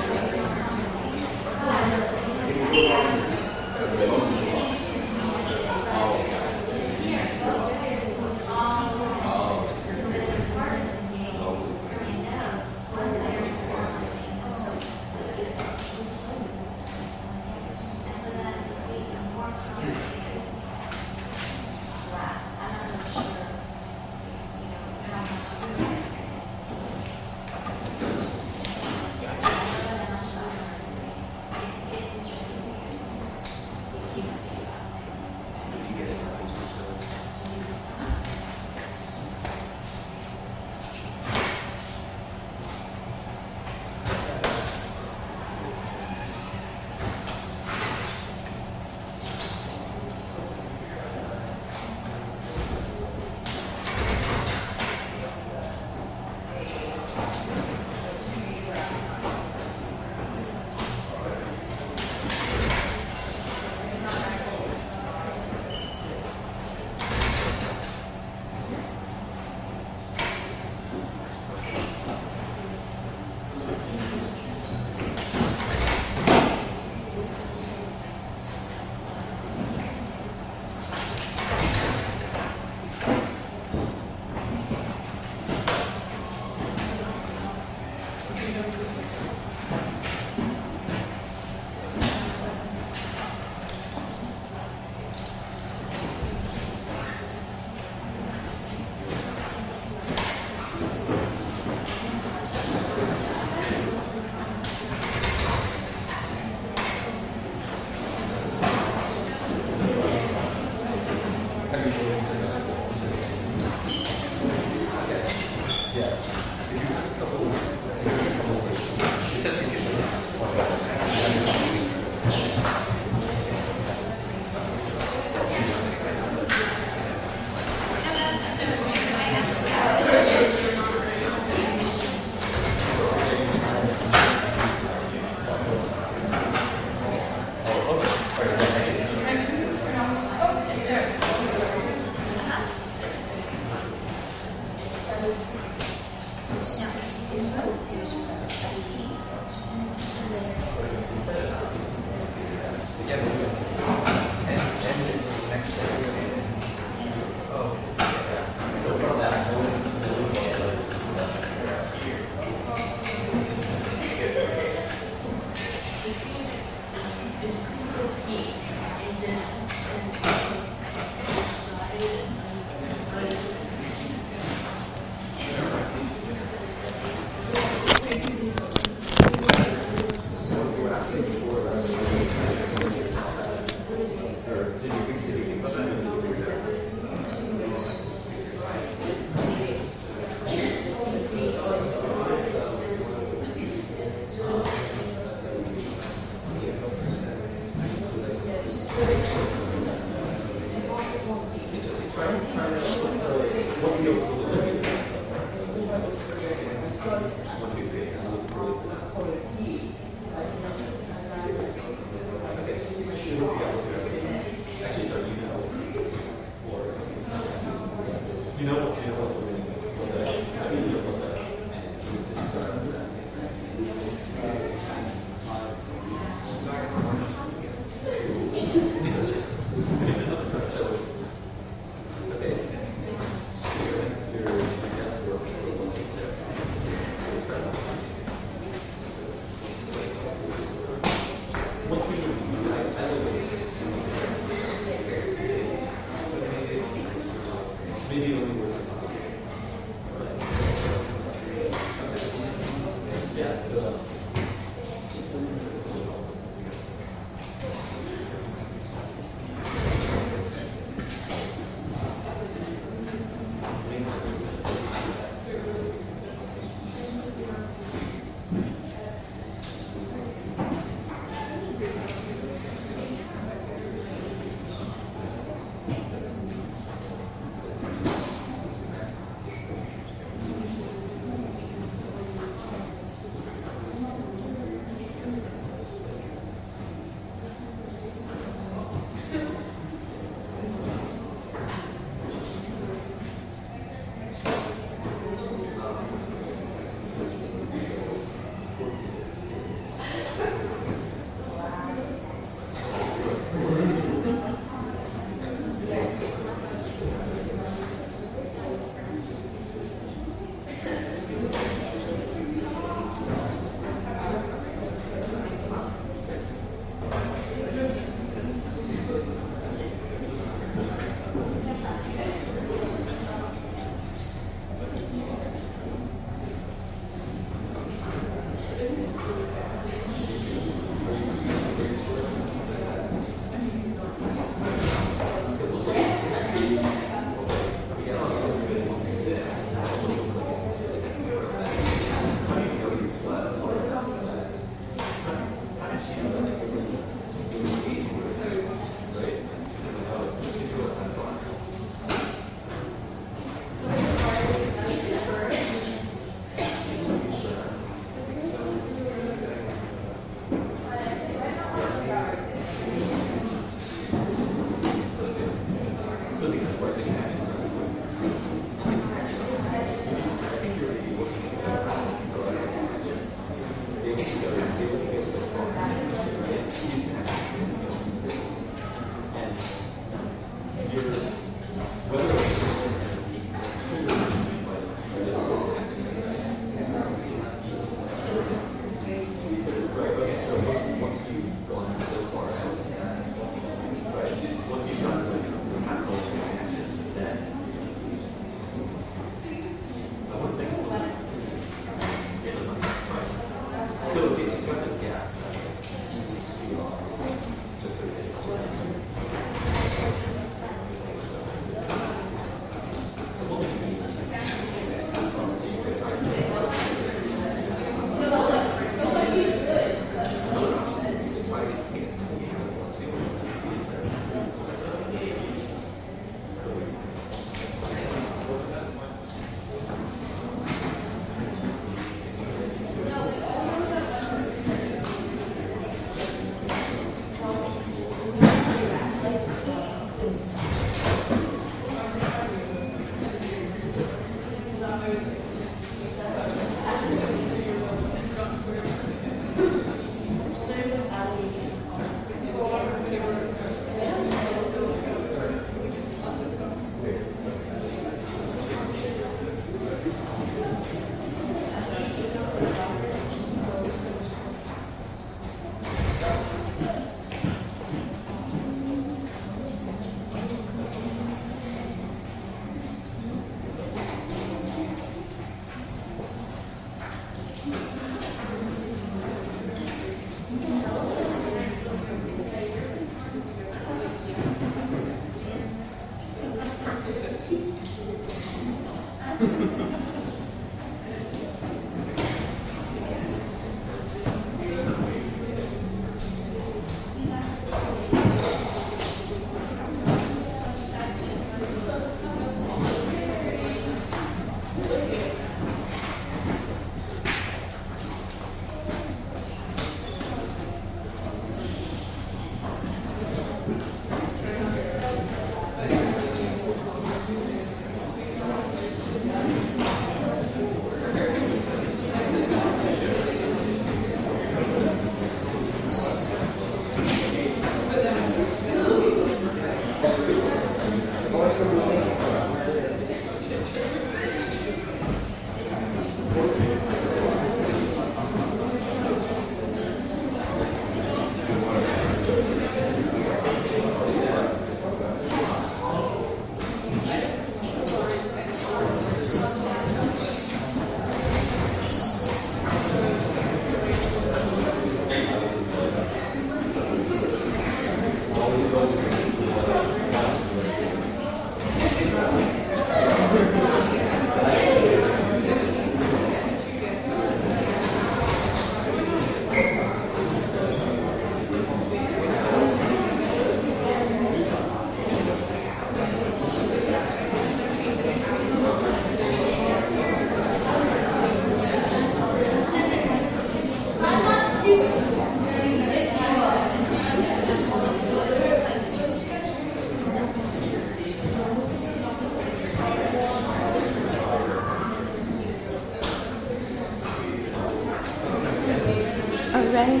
S1: ready?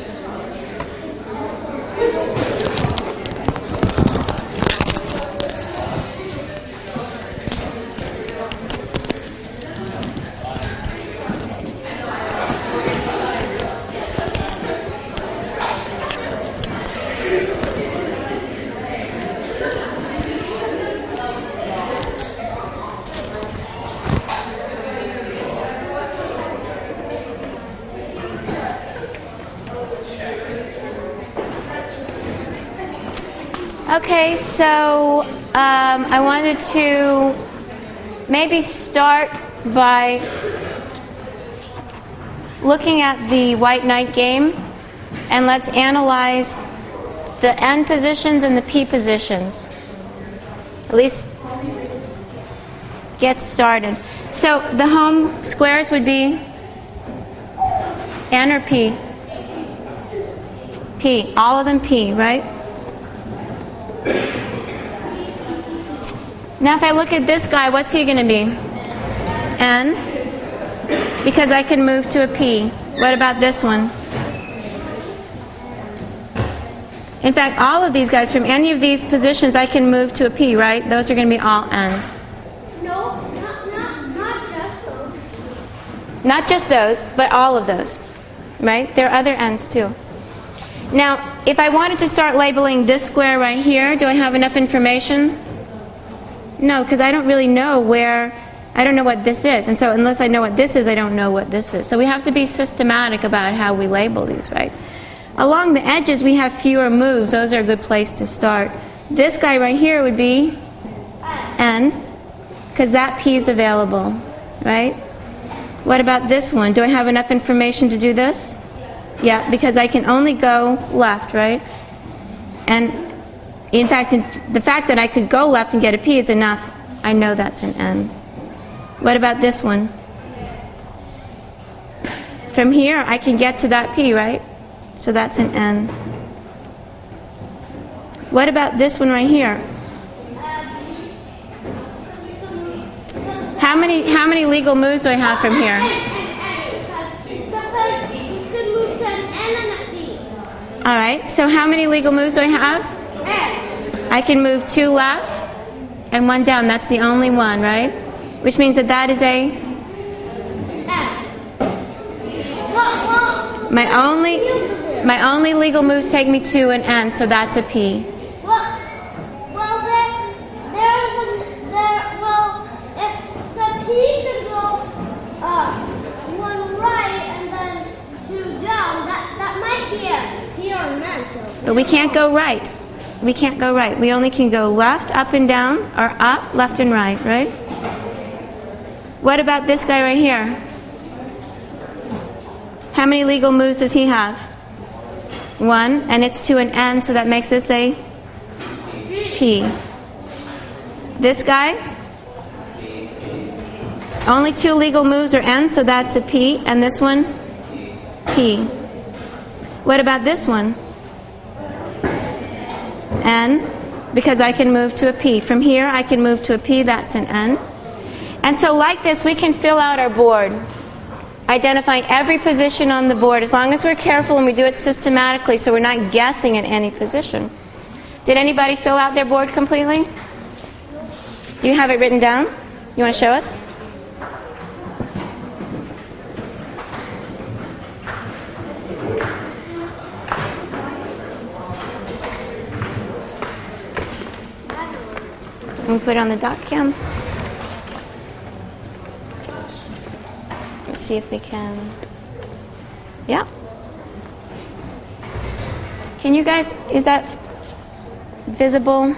S1: Okay, so I wanted to maybe start by looking at the white knight game, and let's analyze the N positions and the P positions. At least get started. So the home squares would be N or P? P. All of them P, right? Now if I look at this guy, what's he going to be? N, because I can move to a P. What about this one? In fact, all of these guys, from any of these positions, I can move to a P, right? Those are going to be all N's.
S2: No, not just those.
S1: Not just those, but all of those, right? There are other N's too. Now, if I wanted to start labeling this square right here, do I have enough information? No, because I don't really know I don't know what this is. And so unless I know what this is, I don't know what this is. So we have to be systematic about how we label these, right? Along the edges, we have fewer moves. Those are a good place to start. This guy right here would be N, because that P is available, right? What about this one? Do I have enough information to do this? Yeah, because I can only go left, right? And in fact, the fact that I could go left and get a P is enough. I know that's an N. What about this one? From here, I can get to that P, right? So that's an N. What about this one right here? How many legal moves do I have from here? All right, so how many legal moves do I have? I can move 2 left and 1 down. That's the only one, right? Which means that is a... My only legal moves take me to an N, so that's a P.
S2: If the P could go 1 right and then 2 down, that might be a P or an N.
S1: But we can't go right. We can't go right. We only can go left, up and down, or up, left and right, right? What about this guy right here? How many legal moves does he have? 1, and it's to an N, so that makes this a P. This guy? Only 2 legal moves are N, so that's a P, and this one? P. What about this one? N, because I can move to a P. From here, I can move to a P, that's an N. And so like this, we can fill out our board, identifying every position on the board, as long as we're careful and we do it systematically so we're not guessing at any position. Did anybody fill out their board completely? Do you have it written down? You want to show us? We put it on the dot cam. Let's see if we can. Yeah. Can you guys, is that visible?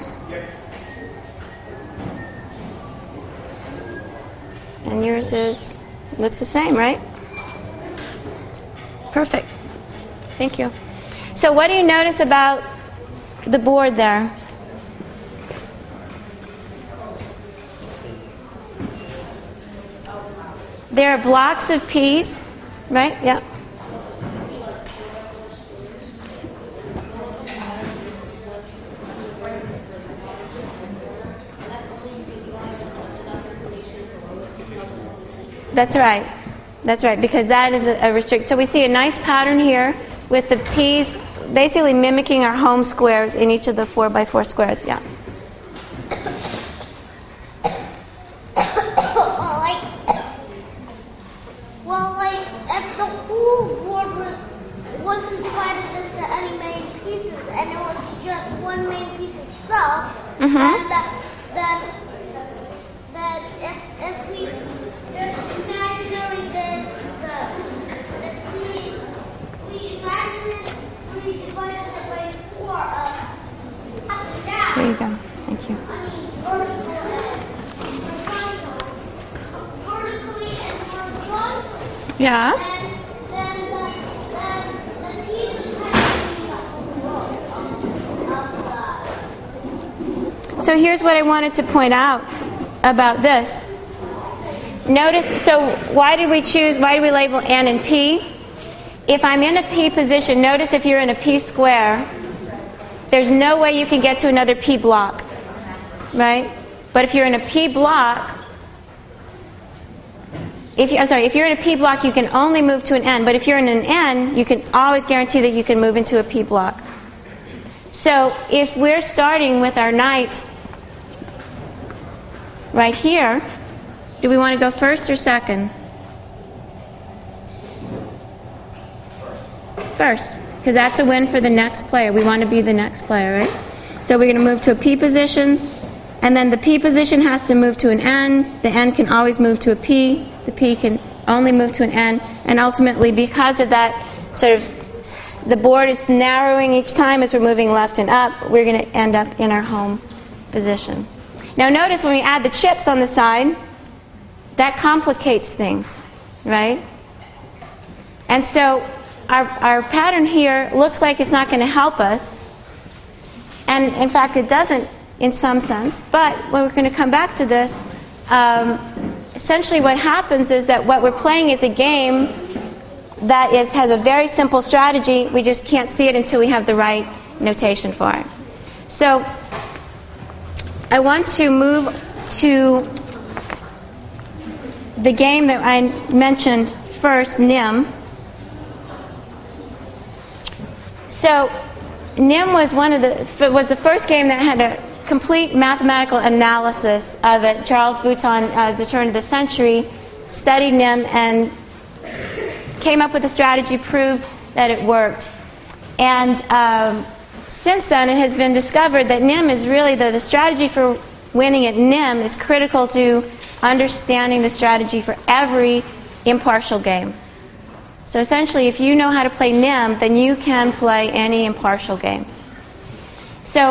S1: And yours is, looks the same, right? Perfect. Thank you. So what do you notice about the board there? There are blocks of P's, right? Yeah. That's right. That's right, because that is a restrict. So we see a nice pattern here with the P's basically mimicking our home squares in each of the 4x4 squares. Yeah.
S2: Well, if the whole board wasn't divided into any main pieces and it was just one main piece itself, then if we just imaginary we divided it by 4 up and down.
S1: There you go. Thank you.
S2: I mean, vertically and horizontally.
S1: Yeah.
S2: Then the pieces have
S1: So here's what I wanted to point out about this. Notice, so why did we label N and P? If I'm in a P position, notice if you're in a P square, there's no way you can get to another P block, right? But if you're in a P block, if you're in a P block, you can only move to an N. But if you're in an N, you can always guarantee that you can move into a P block. So if we're starting with our knight right here, do we want to go first or second? First, because that's a win for the next player. We want to be the next player, right? So we're going to move to a P position, and then the P position has to move to an N. The N can always move to a P. The P can only move to an N. And ultimately, because of that sort of, the board is narrowing each time as we're moving left and up, we're going to end up in our home position. Now notice when we add the chips on the side, that complicates things, right? And so our pattern here looks like it's not going to help us. And in fact, it doesn't in some sense. But when we're going to come back to this, essentially what happens is that what we're playing is a game that has a very simple strategy. We just can't see it until we have the right notation for it. So I want to move to the game that I mentioned first, NIM. So NIM was the first game that had a complete mathematical analysis of it. Charles Bouton, at the turn of the century, studied NIM and came up with a strategy, proved that it worked. And since then, it has been discovered that NIM is really the strategy for winning at NIM is critical to understanding the strategy for every impartial game. So essentially, if you know how to play NIM, then you can play any impartial game. So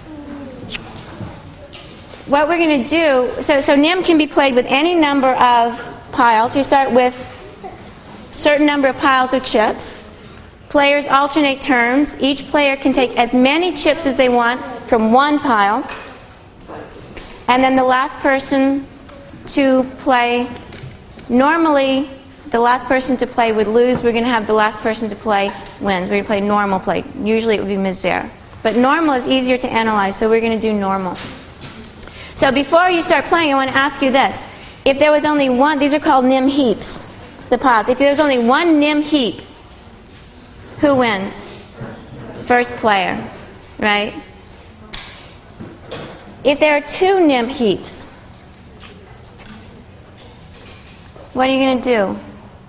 S1: what we're going to do, so NIM can be played with any number of piles. You start with a certain number of piles of chips. Players alternate turns. Each player can take as many chips as they want from one pile. And then the last person to play, normally the last person to play would lose. We're going to have the last person to play wins. We're going to play normal play. Usually it would be misère. But normal is easier to analyze, so we're going to do normal. So before you start playing, I want to ask you this. If there was only one, these are called NIM heaps, the piles. If there was only one NIM heap, who wins? First player, right? If there are two NIM heaps, what are you going to do?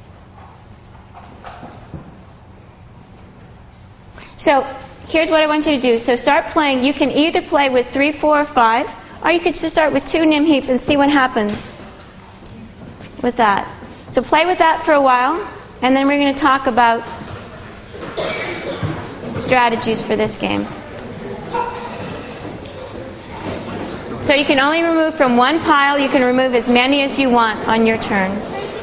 S1: So here's what I want you to do. So start playing. You can either play with 3, 4, or 5, or you could just start with 2 NIM heaps and see what happens with that. So play with that for a while, and then we're going to talk about strategies for this game. So you can only remove from one pile. You can remove as many as you want on your turn.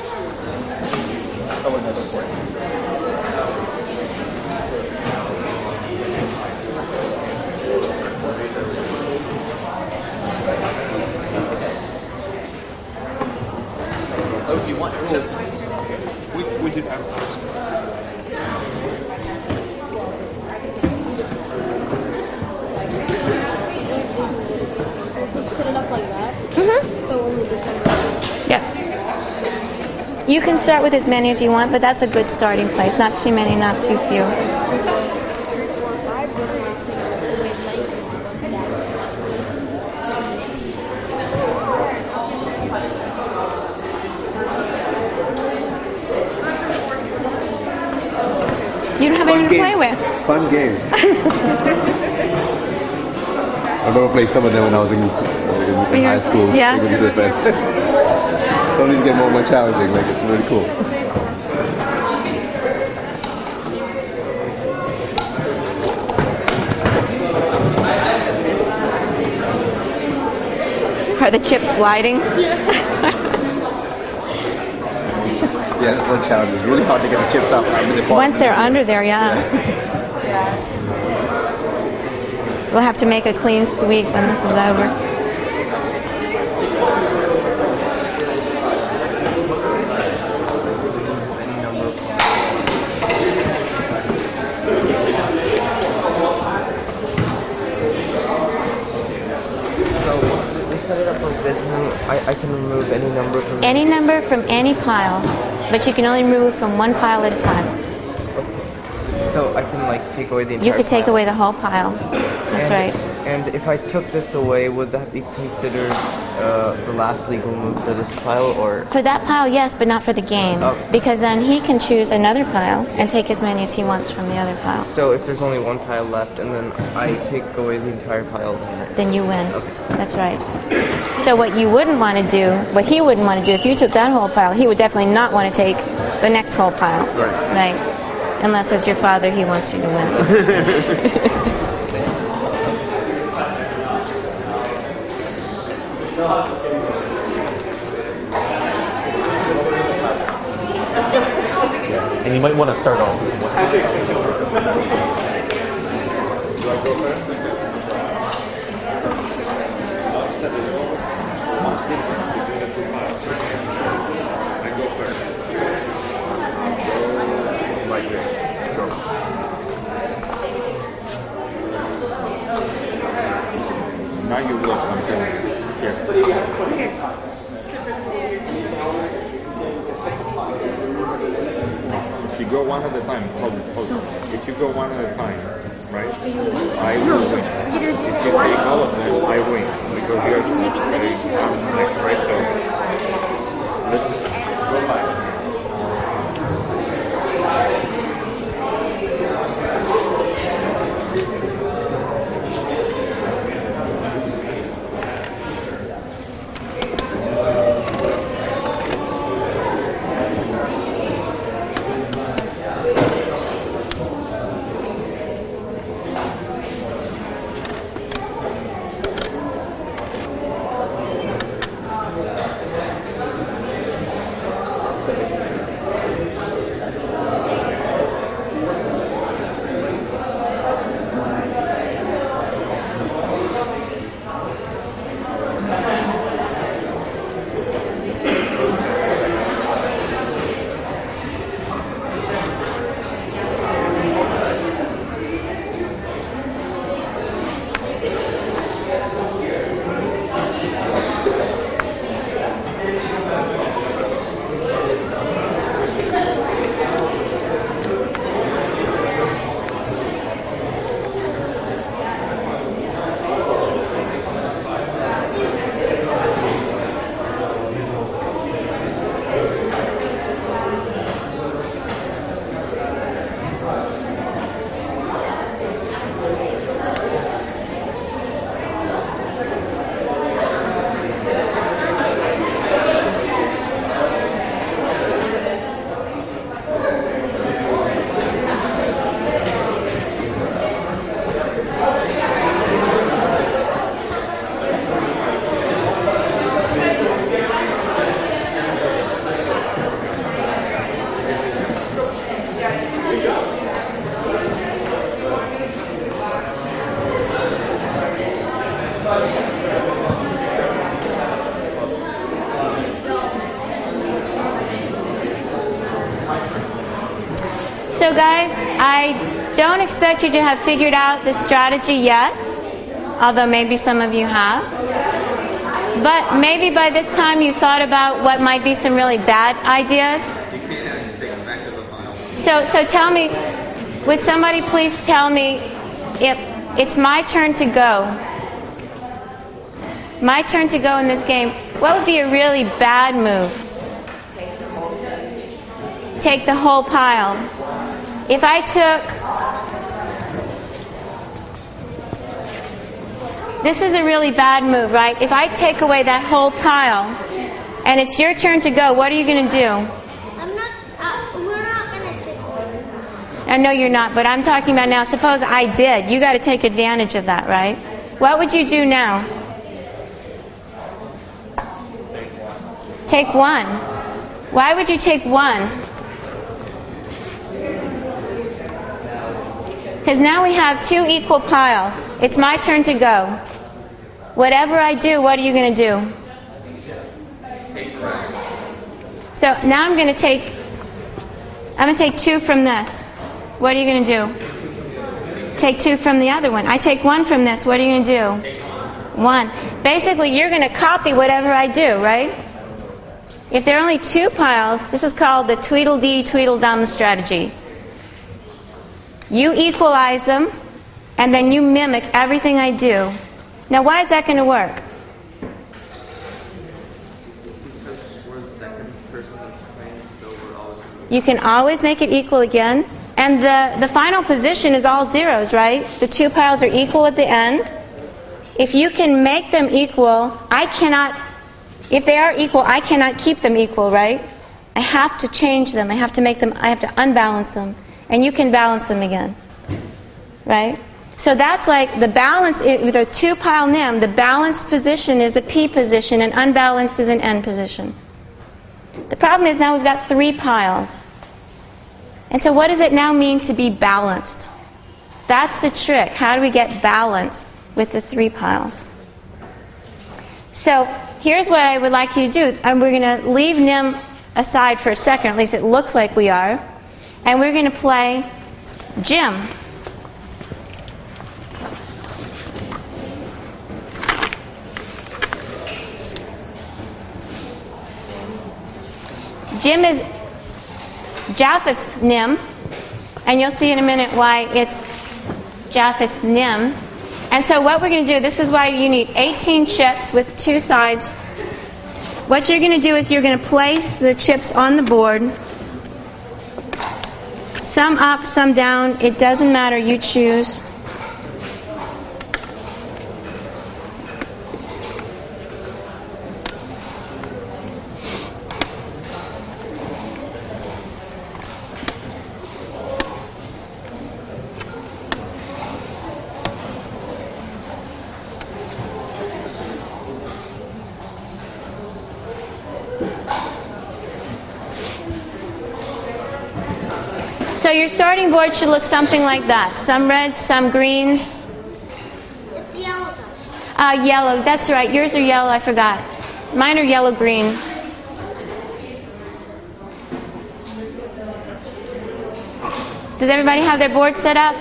S6: Oh, do you want chips?
S9: We did have those.
S12: Just set it up like that. So only this number.
S1: Yeah. You can start with as many as you want, but that's a good starting place. Not too many, not too few. You don't have anyone to play with.
S12: Fun game. I remember playing some of them when I was in high school.
S1: Yeah.
S12: Some of these get more and more challenging. Like, it's really cool.
S1: Are the chips sliding?
S12: Yeah, that's one challenge. It's really hard to get the chips out.
S1: Once they're under there, yeah. We'll have to make a clean sweep when this is over.
S8: Set it up like this, and I can remove any number from
S1: any number from any pile, but you can only remove from one pile at a time.
S8: So I can like take away the entire
S1: You could take
S8: pile.
S1: away the whole pile. That's right.
S8: And if I took this away, would that be considered the last legal move for this pile, or?
S1: For that pile, yes, but not for the game.
S8: Oh.
S1: Because then he can choose another pile and take as many as he wants from the other pile.
S8: So if there's only one pile left, and then I take away the entire pile,
S1: Then you win.
S8: Okay.
S1: That's right. So what you wouldn't want to do, what he wouldn't want to do, if you took that whole pile, he would definitely not want to take the next whole pile.
S8: Right.
S1: Right. Unless as your father, he wants you to win.
S11: And you might want to start off.
S9: Do I go first? I go first. Like this. Go. Now you look, I'm telling you. Here. If you go one at a time, hold on. If you go one at a time, right? I will win. If you take all of them, I win. Because you're next, right? So let's go back.
S1: So guys, I don't expect you to have figured out the strategy yet, although maybe some of you have. But maybe by this time you thought about what might be some really bad ideas.
S8: You can't add 6 back to the file.
S1: So tell me, would somebody please tell me if it's my turn to go? My turn to go in this game. What would be a really bad move? Take the whole pile. If I took... This is a really bad move, right? If I take away that whole pile, and it's your turn to go, what are you going to do?
S2: We're not going to take it.
S1: I know you're not, but I'm talking about now. Suppose I did. You got to take advantage of that, right? What would you do now? Take 1. Why would you take 1? Because now we have 2 equal piles. It's my turn to go. Whatever I do, what are you going to do? So now I'm going to take 2 from this. What are you going to do? Take 2 from the other one. I take 1 from this. What are you going to do? 1. Basically, you're going to copy whatever I do, right? If there are only 2 piles, this is called the Tweedledee Tweedledum strategy. You equalize them, and then you mimic everything I do. Now, why is that going to work?
S8: Because we're the second person that's playing, so we're always going to...
S1: You can always make it equal again. And the final position is all zeros, right? The 2 piles are equal at the end. If you can make them equal, I cannot... If they are equal, I cannot keep them equal, right? I have to change them. I have to unbalance them. And you can balance them again, right? So that's like the balance, with a 2-pile NIM, the balanced position is a P position and unbalanced is an N position. The problem is now we've got 3 piles. And so what does it now mean to be balanced? That's the trick. How do we get balance with the 3 piles? So here's what I would like you to do. And we're going to leave NIM aside for a second, at least it looks like we are. And we're going to play Jim. Jim is Japheth's NIM, and you'll see in a minute why it's Japheth's NIM. And so what we're going to do, this is why you need 18 chips with 2 sides. What you're going to do is you're going to place the chips on the board. Some up, some down. It doesn't matter. You choose. So your starting board should look something like that. Some reds, some greens.
S2: It's yellow.
S1: Yellow, that's right. Yours are yellow, I forgot. Mine are yellow-green. Does everybody have their board set up?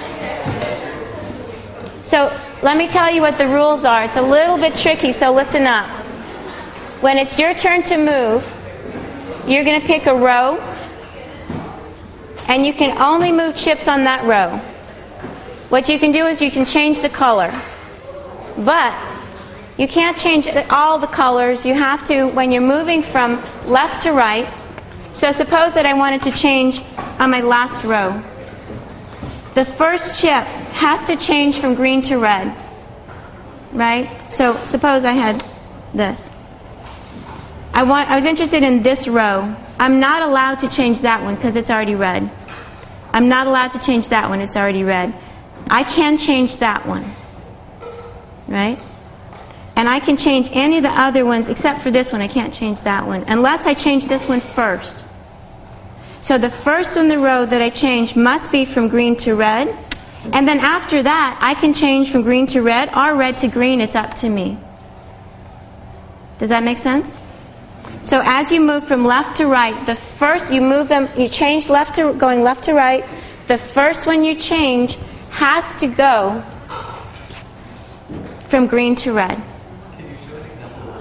S1: So let me tell you what the rules are. It's a little bit tricky, so listen up. When it's your turn to move, you're going to pick a row, and you can only move chips on that row. What you can do is you can change the color. But you can't change all the colors. You have to, when you're moving from left to right. So suppose that I wanted to change on my last row. The first chip has to change from green to red. Right? So suppose I had this. I was interested in this row. I'm not allowed to change that one because it's already red. I'm not allowed to change that one. It's already red. I can change that one. Right? And I can change any of the other ones except for this one. I can't change that one unless I change this one first. So the first in the row that I change must be from green to red. And then after that, I can change from green to red or red to green. It's up to me. Does that make sense? So as you move from left to right, the first you move them, you change going left to right. The first one you change has to go from green to red.
S8: Can you show an example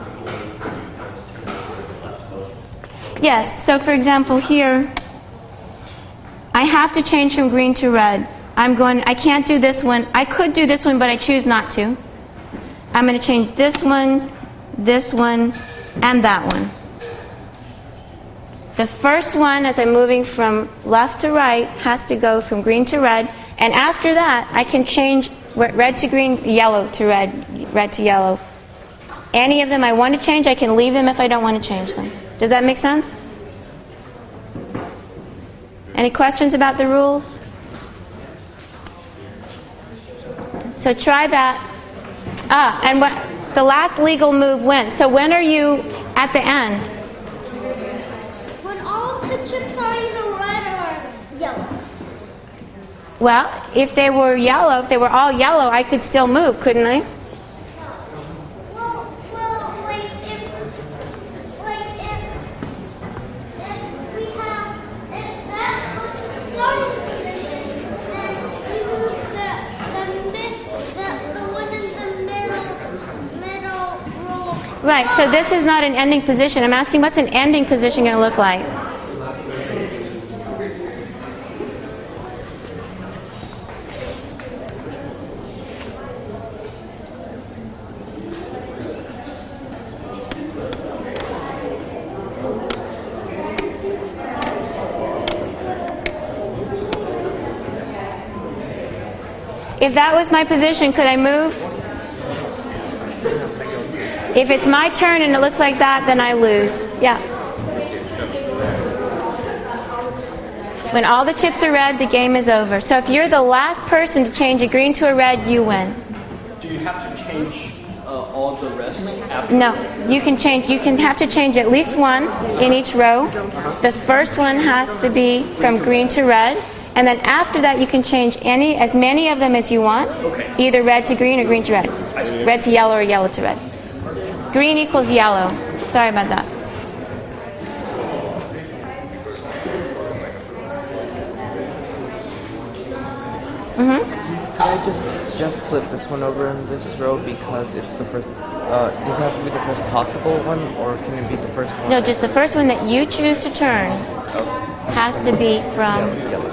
S1: Yes, so for example here, I have to change from green to red. I can't do this one. I could do this one, but I choose not to. I'm going to change this one, and that one. The first one, as I'm moving from left to right, has to go from green to red, and after that, I can change red to green, yellow to red, red to yellow. Any of them I want to change, I can leave them if I don't want to change them. Does that make sense? Any questions about the rules? So try that. And what the last legal move wins. So when are you at the end?
S2: When all of the chips are either red or yellow.
S1: Well, if they were yellow, if they were all yellow, I could still move, couldn't I? Right, so this is not an ending position. I'm asking what's an ending position going to look like? If that was my position, could I move? If it's my turn and it looks like that, then I lose. Yeah. When all the chips are red, the game is over. So if you're the last person to change a green to a red, you win.
S6: Do you have to change all the rest after?
S1: No, you can change. You can have to change at least one in each row. The first one has to be from green to red, and then after that, you can change as many of them as you want. Either red to green or green to red, red to yellow or yellow to red. Green equals yellow. Sorry about that.
S8: Can I just flip this one over in this row because it's the first? Does it have to be the first possible one, or can it be the first one?
S1: No, just the first one that you choose to turn has to be from.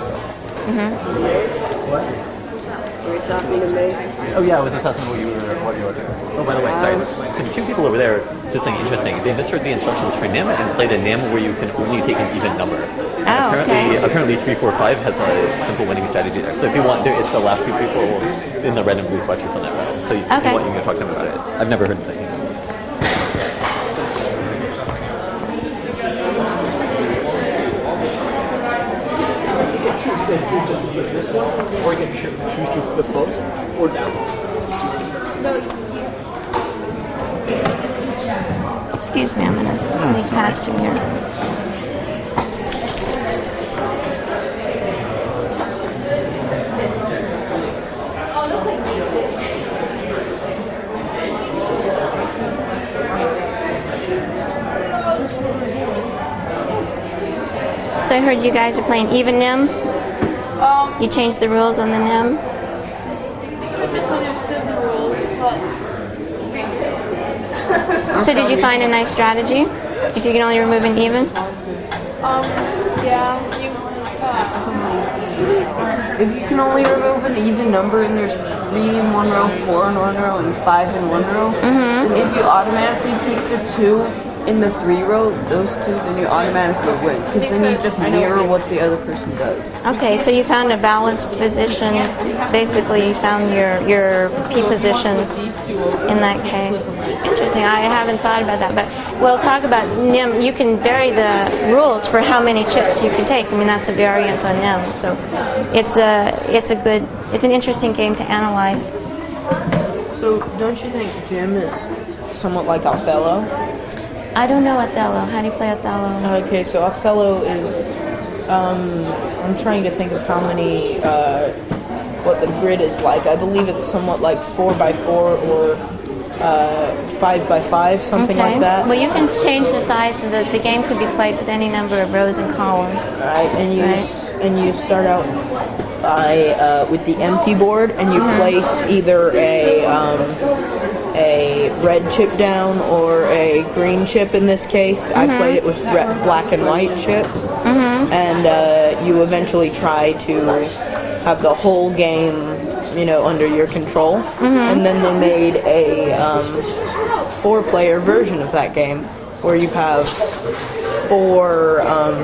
S10: What? Were you talking to me?
S5: Oh yeah, I was just asking what you were doing. Oh, by the way, sorry. So the two people over there did something interesting. They misread the instructions for NIM and played a NIM where you can only take an even number. Apparently 3-4-5 has a simple winning strategy there. So if you want, it's the last few people in the red and blue sweatshirts on that row. So if you want, you can talk to them about it. I've never heard of it.
S6: You can choose to flip this one, or you can choose to flip both, or that one.
S1: Excuse me, I'm going to sneak past you here. So I heard you guys are playing even NIM. You changed the rules on the NIM. So did you find a nice strategy? If you can only remove an even?
S4: Yeah. If you can only remove an even number and there's 3 in one row, 4 in one row, and 5 in one row, and if you automatically take the 2 in the 3 row, those 2, then you automatically win. Because then you just mirror what the other person does.
S1: Okay, so you found a balanced position. Basically, you found your P positions in that case. Interesting. I haven't thought about that, but we'll talk about NIM. You can vary the rules for how many chips you can take. I mean, that's a variant on NIM. So it's an interesting game to analyze.
S4: So don't you think Jim is somewhat like Othello?
S1: I don't know Othello. How do you play Othello?
S4: Okay, so Othello is, I'm trying to think of how many, what the grid is like. I believe it's somewhat like 4x4 or 5x5, something like that.
S1: Well, you can change the size so that the game could be played with any number of rows and columns.
S4: Right, and you start out by with the empty board, and you place either a red chip down or a green chip in this case. I played it with black and white chips. And you eventually try to have the whole game, under your control. And then they made a 4-player version of that game where you have 4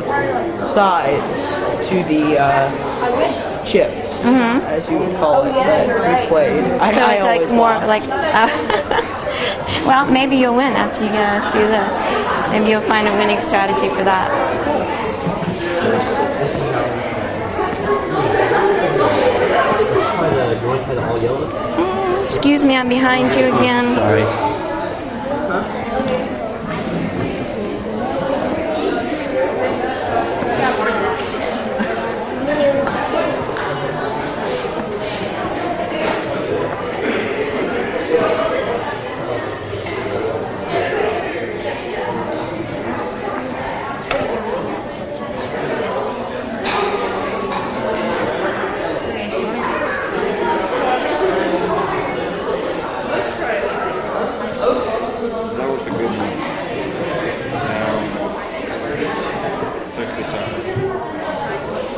S4: sides to the chip, as you would call it, that we played.
S1: So
S4: I
S1: it's like
S4: always
S1: more
S4: lost.
S1: like. Well, maybe you'll win after you see this. Maybe you'll find a winning strategy for that. Excuse me, I'm behind you again.
S5: Sorry.
S9: That was a good one. Check this out.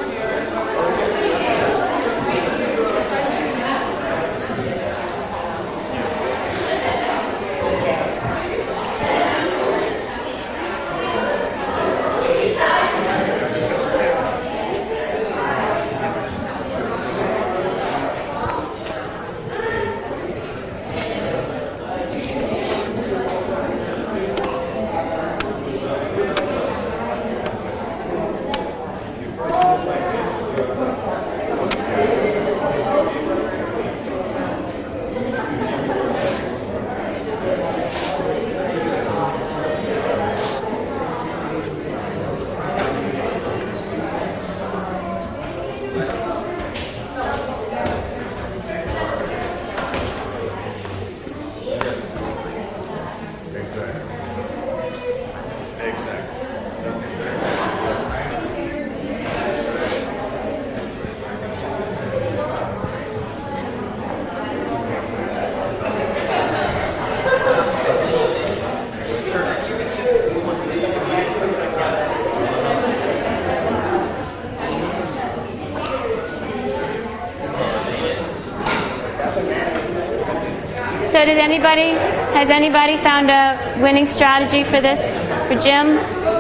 S1: So has anybody found a winning strategy for this, for Jim?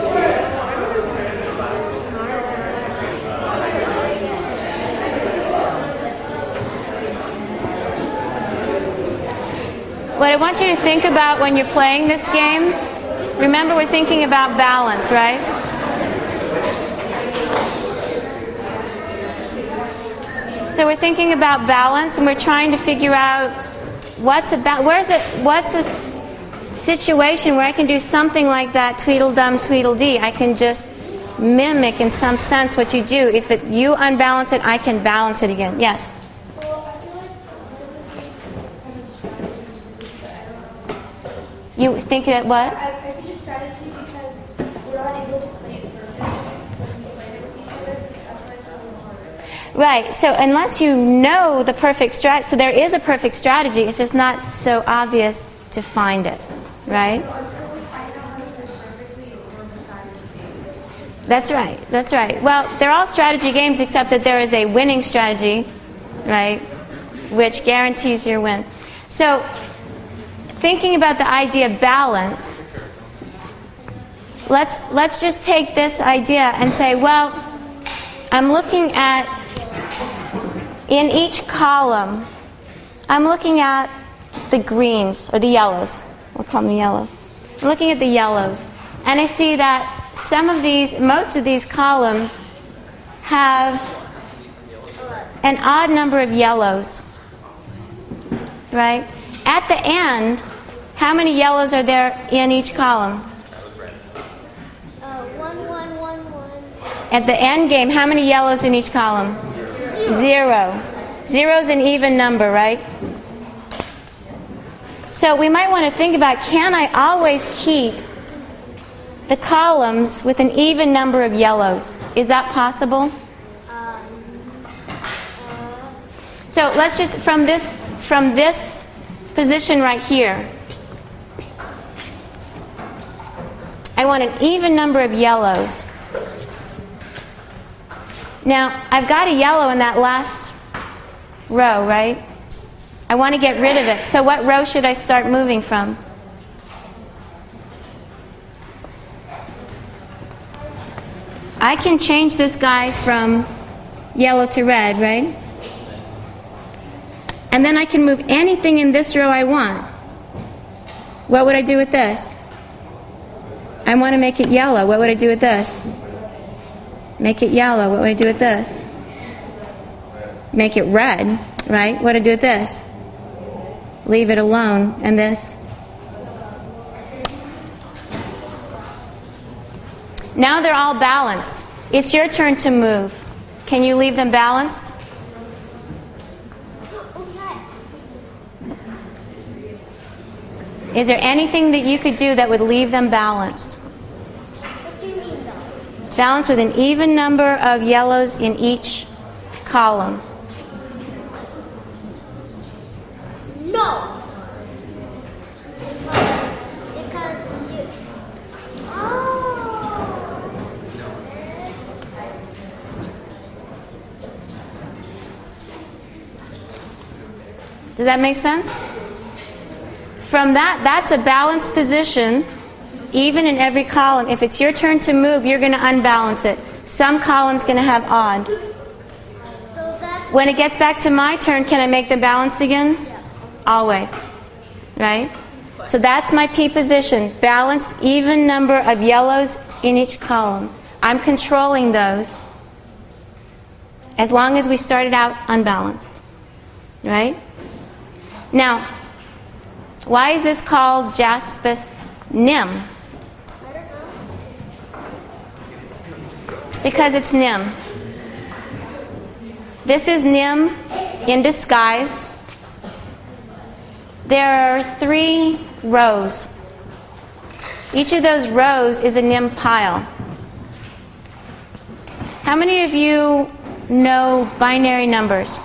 S1: What I want you to think about when you're playing this game, remember we're thinking about balance, right? So we're thinking about balance and we're trying to figure out what's a situation where I can do something like that Tweedledum Tweedledee. I can just mimic in some sense what you do. If you unbalance it, I can balance it again. Yes? You think that what?
S2: I think it's strategy because we're not able to play it with each other. That's why it's a little harder.
S1: Right. So unless you know the perfect strategy, so there is a perfect strategy, it's just not so obvious to find it. Right? That's right. That's right. Well, they're all strategy games except that there is a winning strategy, right, which guarantees your win. So thinking about the idea of balance, let's just take this idea and say, well, I'm looking at, in each column, I'm looking at the greens, or the yellows. We'll call them yellow. I'm looking at the yellows. And I see that most of these columns have an odd number of yellows. Right? At the end, how many yellows are there in each column?
S2: 1, 1, 1, 1.
S1: At the end game, how many yellows in each column? 0. 0 is an even number, right? So we might want to think about, can I always keep the columns with an even number of yellows? Is that possible? So let's just, from this position right here. I want an even number of yellows. Now, I've got a yellow in that last row, right? I want to get rid of it. So what row should I start moving from? I can change this guy from yellow to red, right? And then I can move anything in this row I want. What would I do with this? I want to make it yellow. What would I do with this? Make it yellow. What would I do with this? Make it red, right? What would I do with this? Leave it alone. And this? Now they're all balanced. It's your turn to move. Can you leave them balanced? Is there anything that you could do that would leave them balanced?
S2: What do you mean though?
S1: Balanced with an even number of yellows in each column.
S2: No. Because you. Oh.
S1: Does that make sense? From that's a balanced position, even in every column. If it's your turn to move, you're going to unbalance it. Some column's going to have odd. When it gets back to my turn, can I make them balanced again?
S2: Yeah.
S1: Always. Right? So that's my P position. Balanced, even number of yellows in each column. I'm controlling those as long as we started out unbalanced. Right? Now, why is this called Jaspis Nim? Because it's Nim. This is Nim in disguise. There are 3 rows. Each of those rows is a Nim pile. How many of you know binary numbers?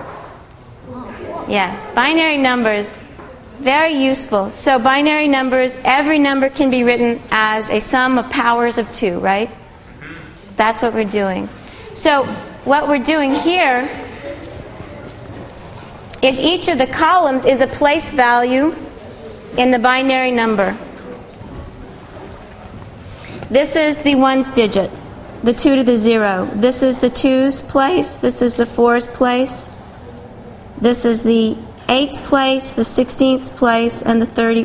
S1: Yes, binary numbers. Very useful. So binary numbers, every number can be written as a sum of powers of 2, right? That's what we're doing. So what we're doing here is each of the columns is a place value in the binary number. This is the ones digit, the 2 to the 0. This is the 2's place. This is the 4's place. This is the 8th place, the 16th place, and the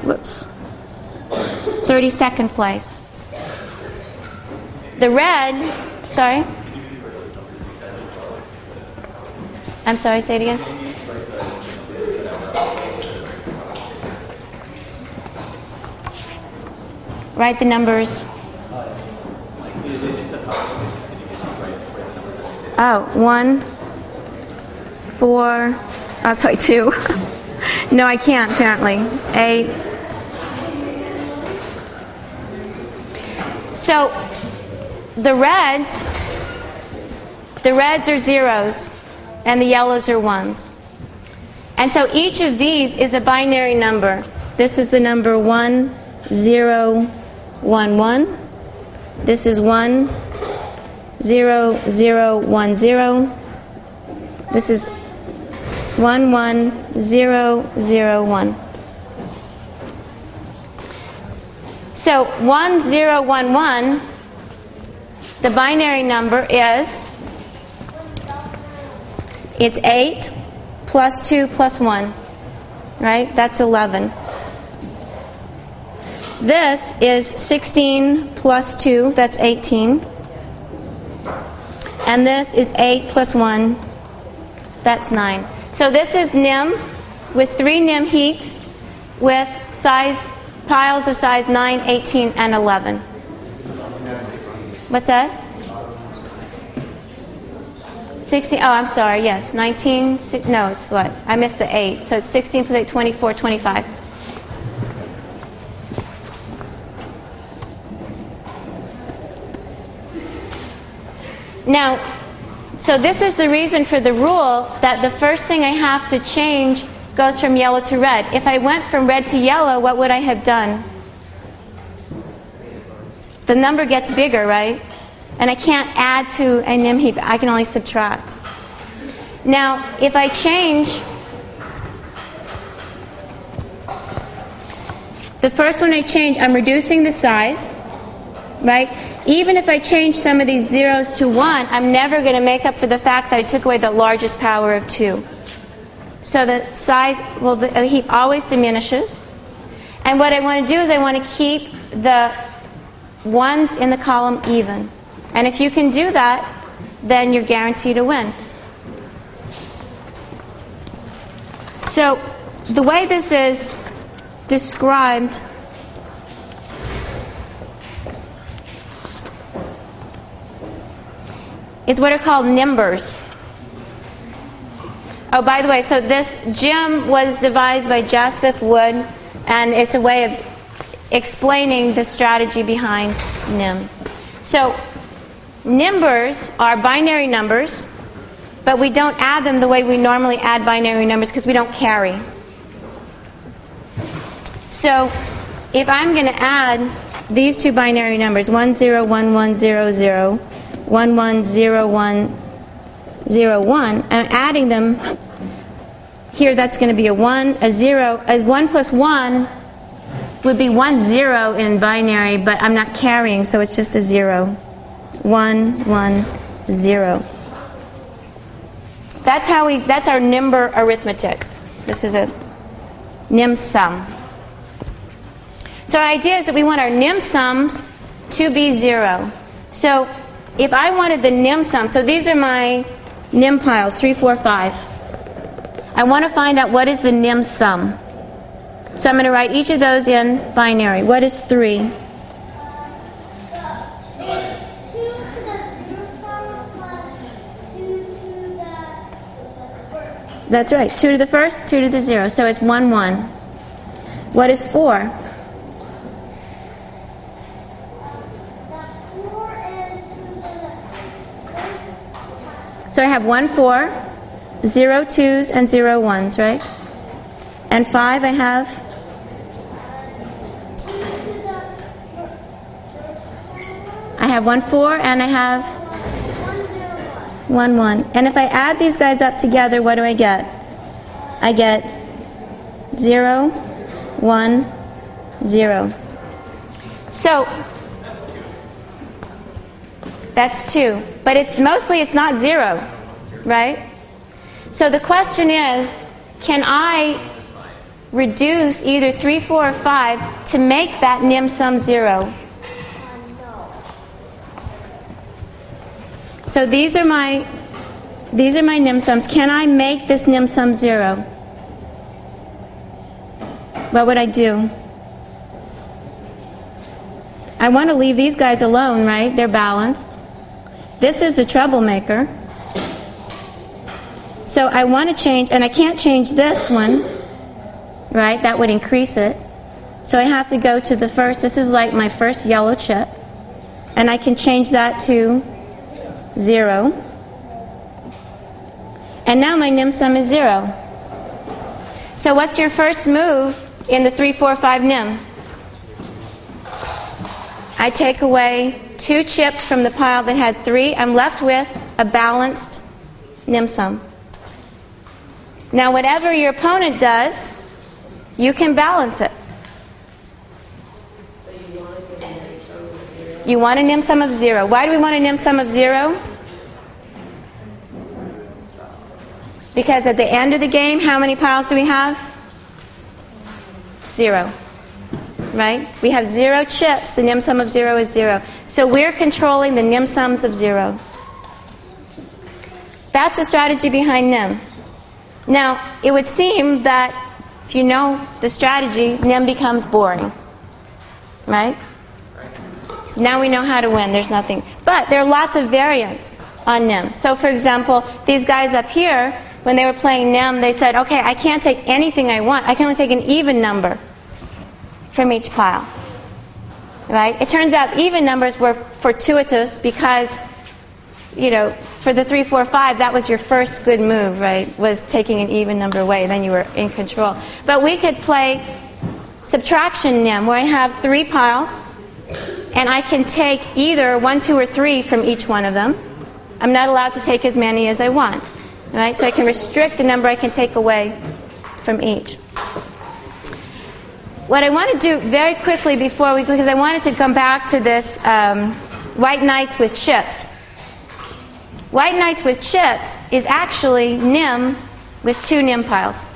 S1: 32nd place. The red, sorry? I'm sorry, say it again. Write the numbers. Oh, 1, 4, I'm sorry, 2. No, I can't, apparently. 8. So, the reds are zeros, and the yellows are ones. And so each of these is a binary number. This is the number 1, 0, 1, 1. This is 1, 0, 0, 1, 0. This is 1, 1, 0, 0, 1. So 1, 0, 1, 1, the binary number is, it's 8 plus 2 plus 1, right? That's 11. This is 16 plus 2, that's 18. And this is 8 plus 1, that's 9. So this is Nim with 3 Nim heaps with piles of size 9, 18, and 11. What's that? 16, oh, I'm sorry, yes. 19, no, it's what? I missed the 8. So it's 16 plus 8, 24, 25. Now, so this is the reason for the rule that the first thing I have to change goes from yellow to red. If I went from red to yellow, what would I have done? The number gets bigger, right? And I can't add to a nim heap. I can only subtract. Now, if I change the first one I change, I'm reducing the size, right? Even if I change some of these zeros to 1, I'm never going to make up for the fact that I took away the largest power of 2. So the size, well, the heap always diminishes. And what I want to do is I want to keep the ones in the column even. And if you can do that, then you're guaranteed a win. So the way this is described is what are called nimbers. Oh, by the way, so this gem was devised by Jaspeth Wood, and it's a way of explaining the strategy behind nim. So nimbers are binary numbers, but we don't add them the way we normally add binary numbers because we don't carry. So if I'm going to add these two binary numbers, 101100, 110101, I'm adding them here. That's going to be a 1, a 0. As 1 plus 1 would be 1 0 in binary, but I'm not carrying, so it's just a 0. 1 1 0. That's our nimber arithmetic. This is a nim sum. So our idea is that we want our nim sums to be 0. So if I wanted the nim sum, so these are my nim piles, 3, 4, 5. I want to find out what is the nim sum. So I'm going to write each of those in binary. What is 3? That's right. 2 to the first, 2 to the 0. So it's 1, 1. What is 4? So I have 1, 4, 0, 2s, and 0, 1s, right? And 5 I have? I have 1, 4, and I have 1, 1. And if I add these guys up together, what do I get? I get 0, 1, 0. So that's 2. But it's not 0, right? So the question is, can I reduce either 3, 4, or 5 to make that nim sum 0? So these are my nim sums. Can I make this nim sum 0? What would I do? I want to leave these guys alone, right? They're balanced. This is the troublemaker. So I want to change, and I can't change this one, right? That would increase it. So I have to go to the first. This is like my first yellow chip. And I can change that to 0. And now my nim sum is 0. So what's your first move in the 3, 4, 5 nim? I take away 2 chips from the pile that had 3. I'm left with a balanced nim sum. Now whatever your opponent does, you can balance it. You want a nim sum of 0. Why do we want a nim sum of 0? Because at the end of the game, how many piles do we have? 0. Right? We have 0 chips. The nim sum of 0 is 0. So we're controlling the nim sums of 0. That's the strategy behind nim. Now, it would seem that if you know the strategy, nim becomes boring. Right? Now we know how to win. There's nothing. But there are lots of variants on nim. So, for example, these guys up here, when they were playing nim, they said, okay, I can't take anything I want. I can only take an even number from each pile. Right? It turns out even numbers were fortuitous because for the 3, 4, 5, that was your first good move, right? Was taking an even number away, then you were in control. But we could play subtraction nim, where I have 3 piles, and I can take either 1, 2, or 3 from each one of them. I'm not allowed to take as many as I want, right? So I can restrict the number I can take away from each. What I want to do very quickly because I wanted to come back to this white knights with chips. White knights with chips is actually nim with 2 nim piles.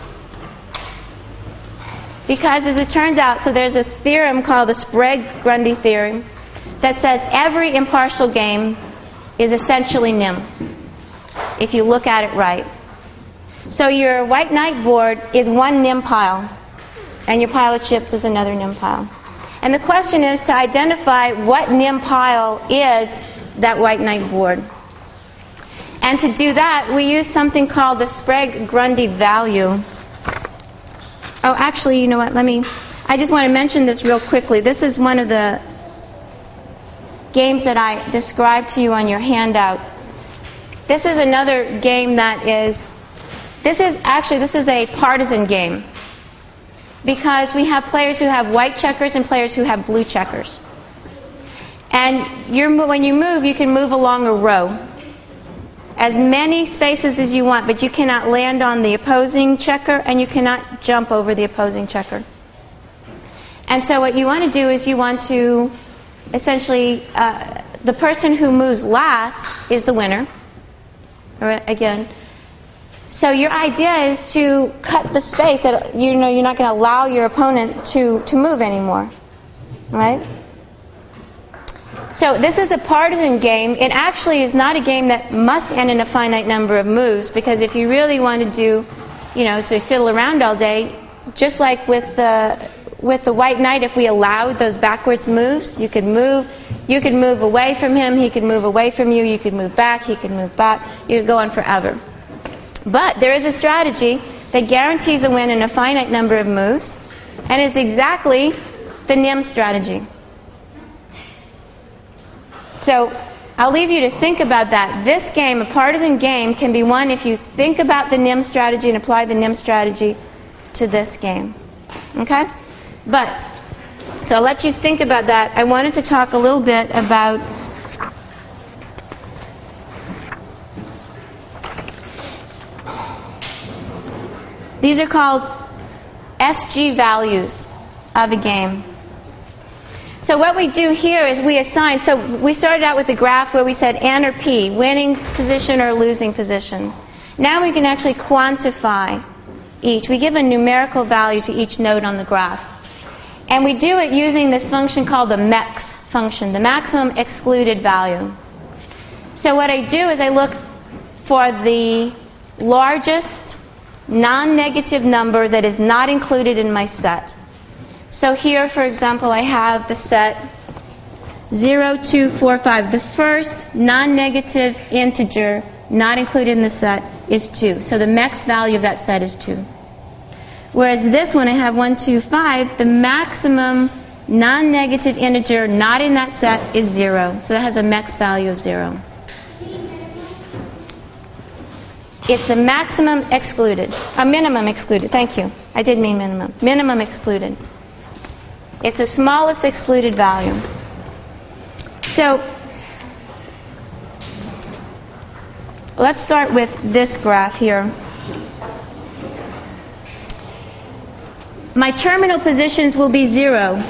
S1: Because as it turns out, so there's a theorem called the Sprague-Grundy theorem that says every impartial game is essentially nim, if you look at it right. So your white knight board is 1 nim pile, and your pile of chips is another nim pile. And the question is to identify what nim pile is that white knight board. And to do that, we use something called the Sprague-Grundy value. Oh, actually, you know what? I just want to mention this real quickly. This is one of the games that I described to you on your handout. This is another game this is a partisan game. Because we have players who have white checkers and players who have blue checkers. And when you move, you can move along a row. As many spaces as you want, but you cannot land on the opposing checker and you cannot jump over the opposing checker. And so what you want to do is you want to essentially, the person who moves last is the winner. All right, again. So your idea is to cut the space that you're not going to allow your opponent to move anymore. Right? So this is a partisan game. It actually is not a game that must end in a finite number of moves, because if you really want to do, so you fiddle around all day, just like with the white knight, if we allowed those backwards moves, you could move away from him, he could move away from you, you could move back, he could move back, you could go on forever. But there is a strategy that guarantees a win in a finite number of moves, and it's exactly the nim strategy. So I'll leave you to think about that. This game, a partisan game, can be won if you think about the nim strategy and apply the nim strategy to this game. Okay? So I'll let you think about that. I wanted to talk a little bit about these are called SG values of a game. So what we do here is we assign, so we started out with the graph where we said N or P, winning position or losing position. Now we can actually quantify each. We give a numerical value to each node on the graph. And we do it using this function called the MEX function, the maximum excluded value. So what I do is I look for the largest non-negative number that is not included in my set. So here, for example, I have the set 0, 2, 4, 5. The first non-negative integer not included in the set is 2. So the max value of that set is 2. Whereas this one, I have 1, 2, 5. The maximum non-negative integer not in that set is 0. So that has a max value of 0. It's the maximum excluded. Minimum excluded. Thank you. I did mean minimum. Minimum excluded. It's the smallest excluded value. So let's start with this graph here. My terminal positions will be 0.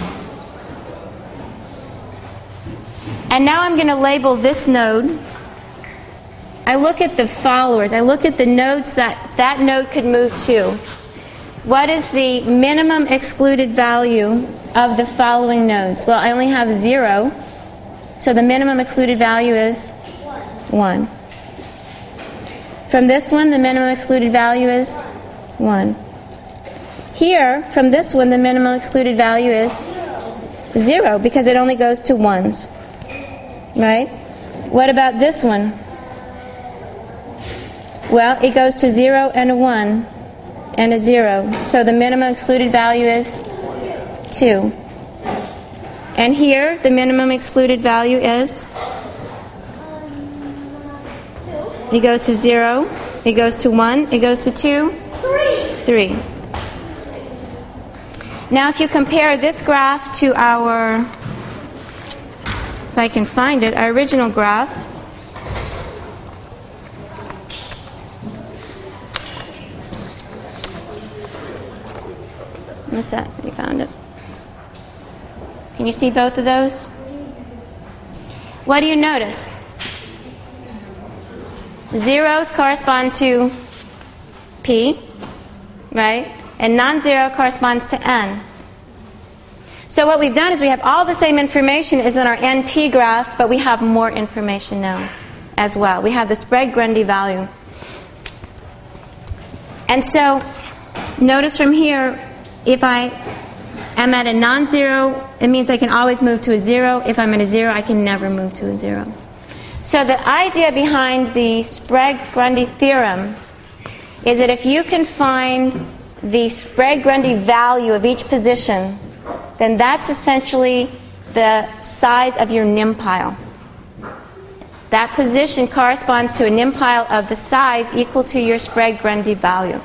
S1: And now I'm going to label this node. I look at the followers. I look at the nodes that node could move to. What is the minimum excluded value of the following nodes? Well, I only have 0, so the minimum excluded value is 1. From this one, the minimum excluded value is 1. Here, from this one, the minimum excluded value is 0, because it only goes to 1s. Right? What about this one? Well, it goes to 0 and a 1. And a 0. So the minimum excluded value is 2. And here, the minimum excluded value is it goes to 0, it goes to 1, it goes to 2, 3. Now if you compare this graph to our, if I can find it, our original graph, what's that? You found it. Can you see both of those? What do you notice? Zeros correspond to P, right? And non-zero corresponds to N. So what we've done is we have all the same information as in our NP graph, but we have more information now as well. We have the Sprague-Grundy value. And so notice from here, if I am at a non-zero, it means I can always move to a 0. If I'm at a 0, I can never move to a 0. So the idea behind the Sprague-Grundy theorem is that if you can find the Sprague-Grundy value of each position, then that's essentially the size of your NIM pile. That position corresponds to a NIM pile of the size equal to your Sprague-Grundy value.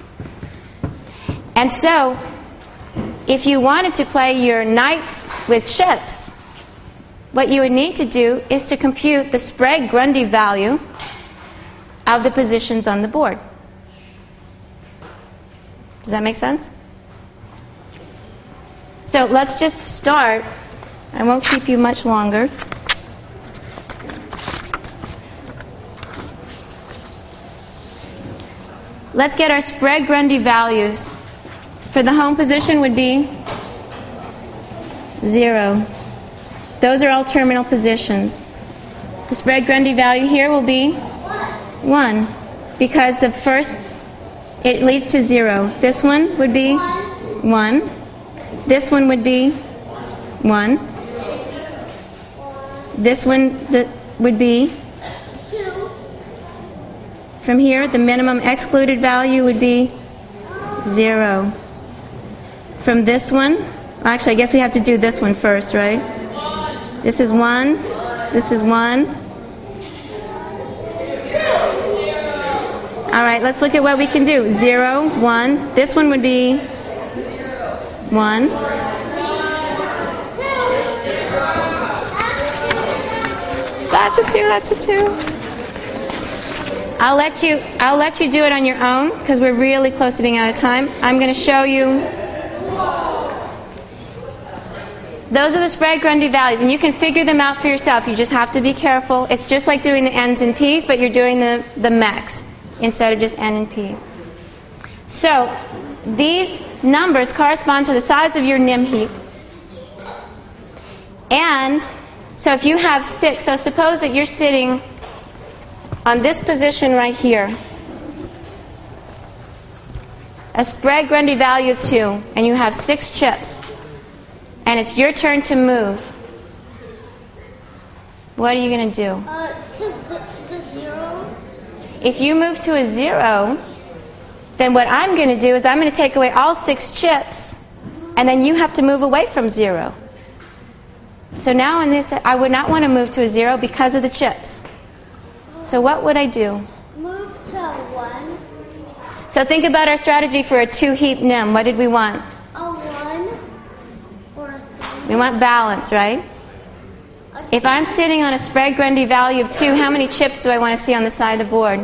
S1: And so, if you wanted to play your knights with chips, what you would need to do is to compute the Sprague-Grundy value of the positions on the board. Does that make sense? So let's just start. I won't keep you much longer. Let's get our Sprague-Grundy values. For the home position would be 0. Those are all terminal positions. The Sprague-Grundy value here will be 1, because the first, it leads to 0. This one would be 1. This one would be 1. This one would be
S2: 2.
S1: From here, the minimum excluded value would be 0. From this one, actually, I guess we have to do this one first, right? This is 1. This is 1. All right, let's look at what we can do. 0, 1. This one would be 1. That's a 2. That's a 2. I'll let you do it on your own because we're really close to being out of time. I'm going to show you. Those are the Sprague-Grundy values, and you can figure them out for yourself. You just have to be careful. It's just like doing the N's and P's, but you're doing the MECs instead of just N and P. So these numbers correspond to the size of your NIM heap. And so if you have 6, so suppose that you're sitting on this position right here, a Sprague-Grundy value of 2, and you have 6 chips, and it's your turn to move. What are you going to do?
S2: To the 0.
S1: If you move to a 0, then what I'm going to do is I'm going to take away all 6 chips, and then you have to move away from 0. So now in this, I would not want to move to a 0 because of the chips. So what would I do?
S2: Move to 1.
S1: So think about our strategy for a 2-heap NIM. What did we want?
S2: A 1 or a 3.
S1: We want balance, right? If I'm sitting on a Sprague-Grundy value of 2, how many chips do I want to see on the side of the board?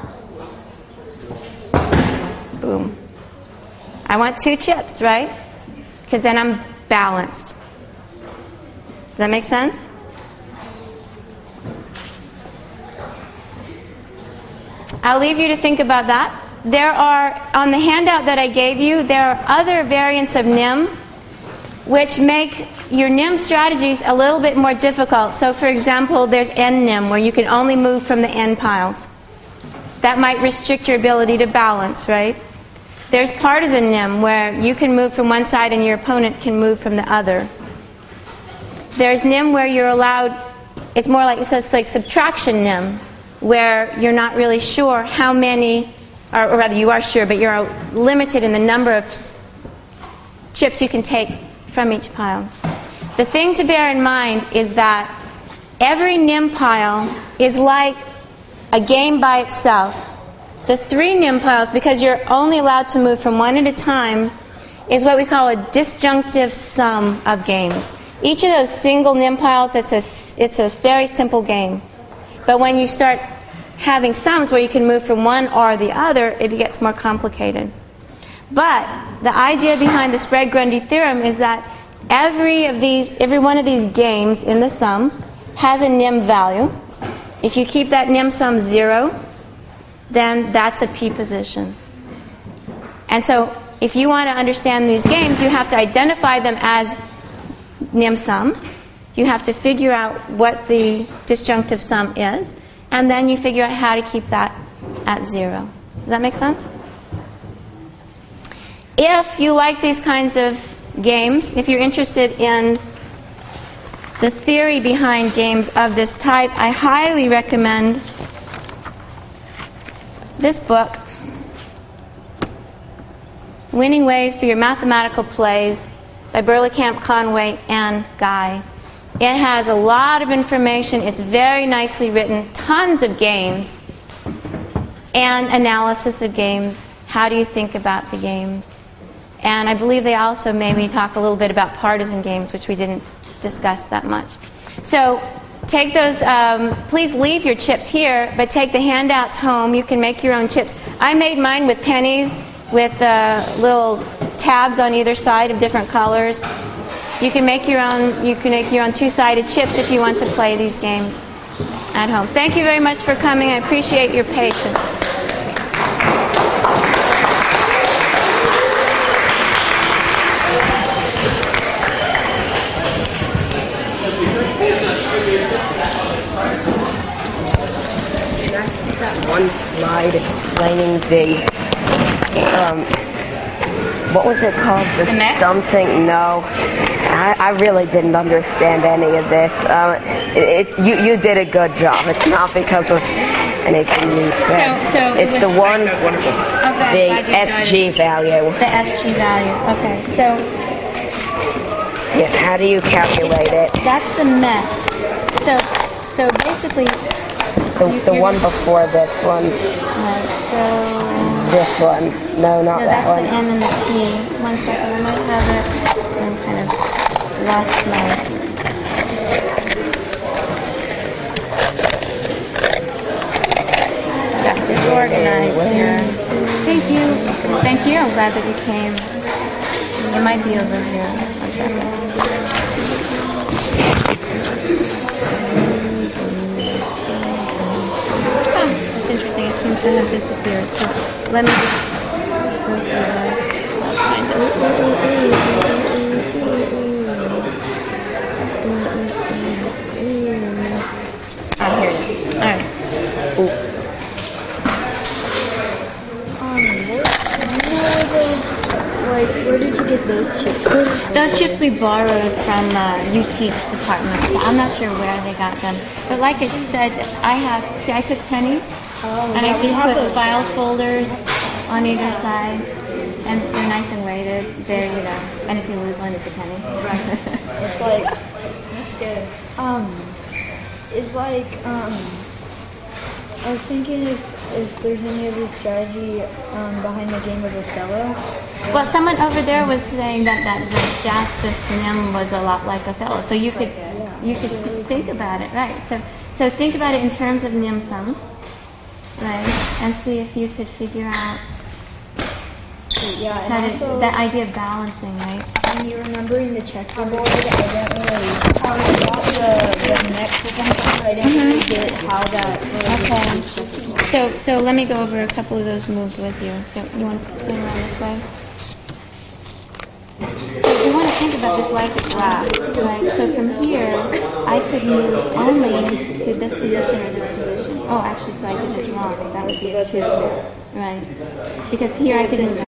S2: 1.
S1: Boom. I want 2 chips, right? Because then I'm balanced. Does that make sense? I'll leave you to think about that. There are, on the handout that I gave you, there are other variants of NIM which make your NIM strategies a little bit more difficult. So for example, there's N-NIM, where you can only move from the N piles. That might restrict your ability to balance, right? There's partisan NIM, where you can move from one side and your opponent can move from the other. There's NIM where you're allowed, it's more like, it's like subtraction NIM, where you're not really sure how many, or rather you are sure, but you're limited in the number of chips you can take from each pile. The thing to bear in mind is that every NIM pile is like a game by itself. The 3 nim piles, because you're only allowed to move from one at a time, is what we call a disjunctive sum of games. Each of those single nim piles, it's a very simple game. But when you start having sums where you can move from one or the other, it gets more complicated. But the idea behind the Sprague-Grundy theorem is that every one of these games in the sum has a nim value. If you keep that nim sum 0, then that's a p position. And so if you want to understand these games, you have to identify them as nim sums. You have to figure out what the disjunctive sum is, and then you figure out how to keep that at 0. Does that make sense? If you like these kinds of games, if you're interested in the theory behind games of this type, I highly recommend this book, Winning Ways for Your Mathematical Plays by Berlekamp, Conway, and Guy. It has a lot of information. It's very nicely written, tons of games, and analysis of games. How do you think about the games? And I believe they also maybe talk a little bit about partisan games, which we didn't discuss that much. So take those, please leave your chips here, but take the handouts home. You can make your own chips. I made mine with pennies with little tabs on either side of different colors. You can make your own. You can make your own two-sided chips if you want to play these games at home. Thank you very much for coming. I appreciate your patience.
S10: Can I see that one slide explaining the what was it called? The something? No, I really didn't understand any of this. You did a good job. It's not because of anything you said.
S1: So
S10: it's the one,
S1: okay,
S10: the SG value.
S1: The SG values. Okay, so
S10: yeah, how do you calculate it?
S1: that's the max. So basically,
S10: the one before this one.
S1: So.
S10: This one. No, not that one.
S1: No, that's the N and the P. 1 second, I might have it. I'm kind of lost my... Got disorganized here. Thank you. Thank you. I'm glad that you came. It might be over here. 1 second. That's interesting. It seems to have disappeared. So let me just go through those. Ah, here it is. All right.
S2: Where did you get those chips?
S1: Those chips we borrowed from You Teach department. I'm not sure where they got them. But like I said, I took pennies. And I just put file folders on either side, and they're nice and weighted. They're, and if you lose one, it's a penny.
S2: Right. It's like, that's good. It's like, I was thinking if there's any other strategy behind the game of Othello.
S1: Well, someone over there was saying that the Jaspis nim was a lot like Othello. So you could think about it, right? So think about it in terms of nim sums. Right, and see if you could figure out that idea of balancing, right?
S2: When you're remembering the checkerboard, I didn't really the next one. I didn't really get how that.
S1: Okay. So let me go over a couple of those moves with you. So you want to swing around this way. So you want to think about this like a graph, right? So from here, I could move only to this position or this position. Oh, actually, so I did this wrong. That would be a 2. Right. Because here I could move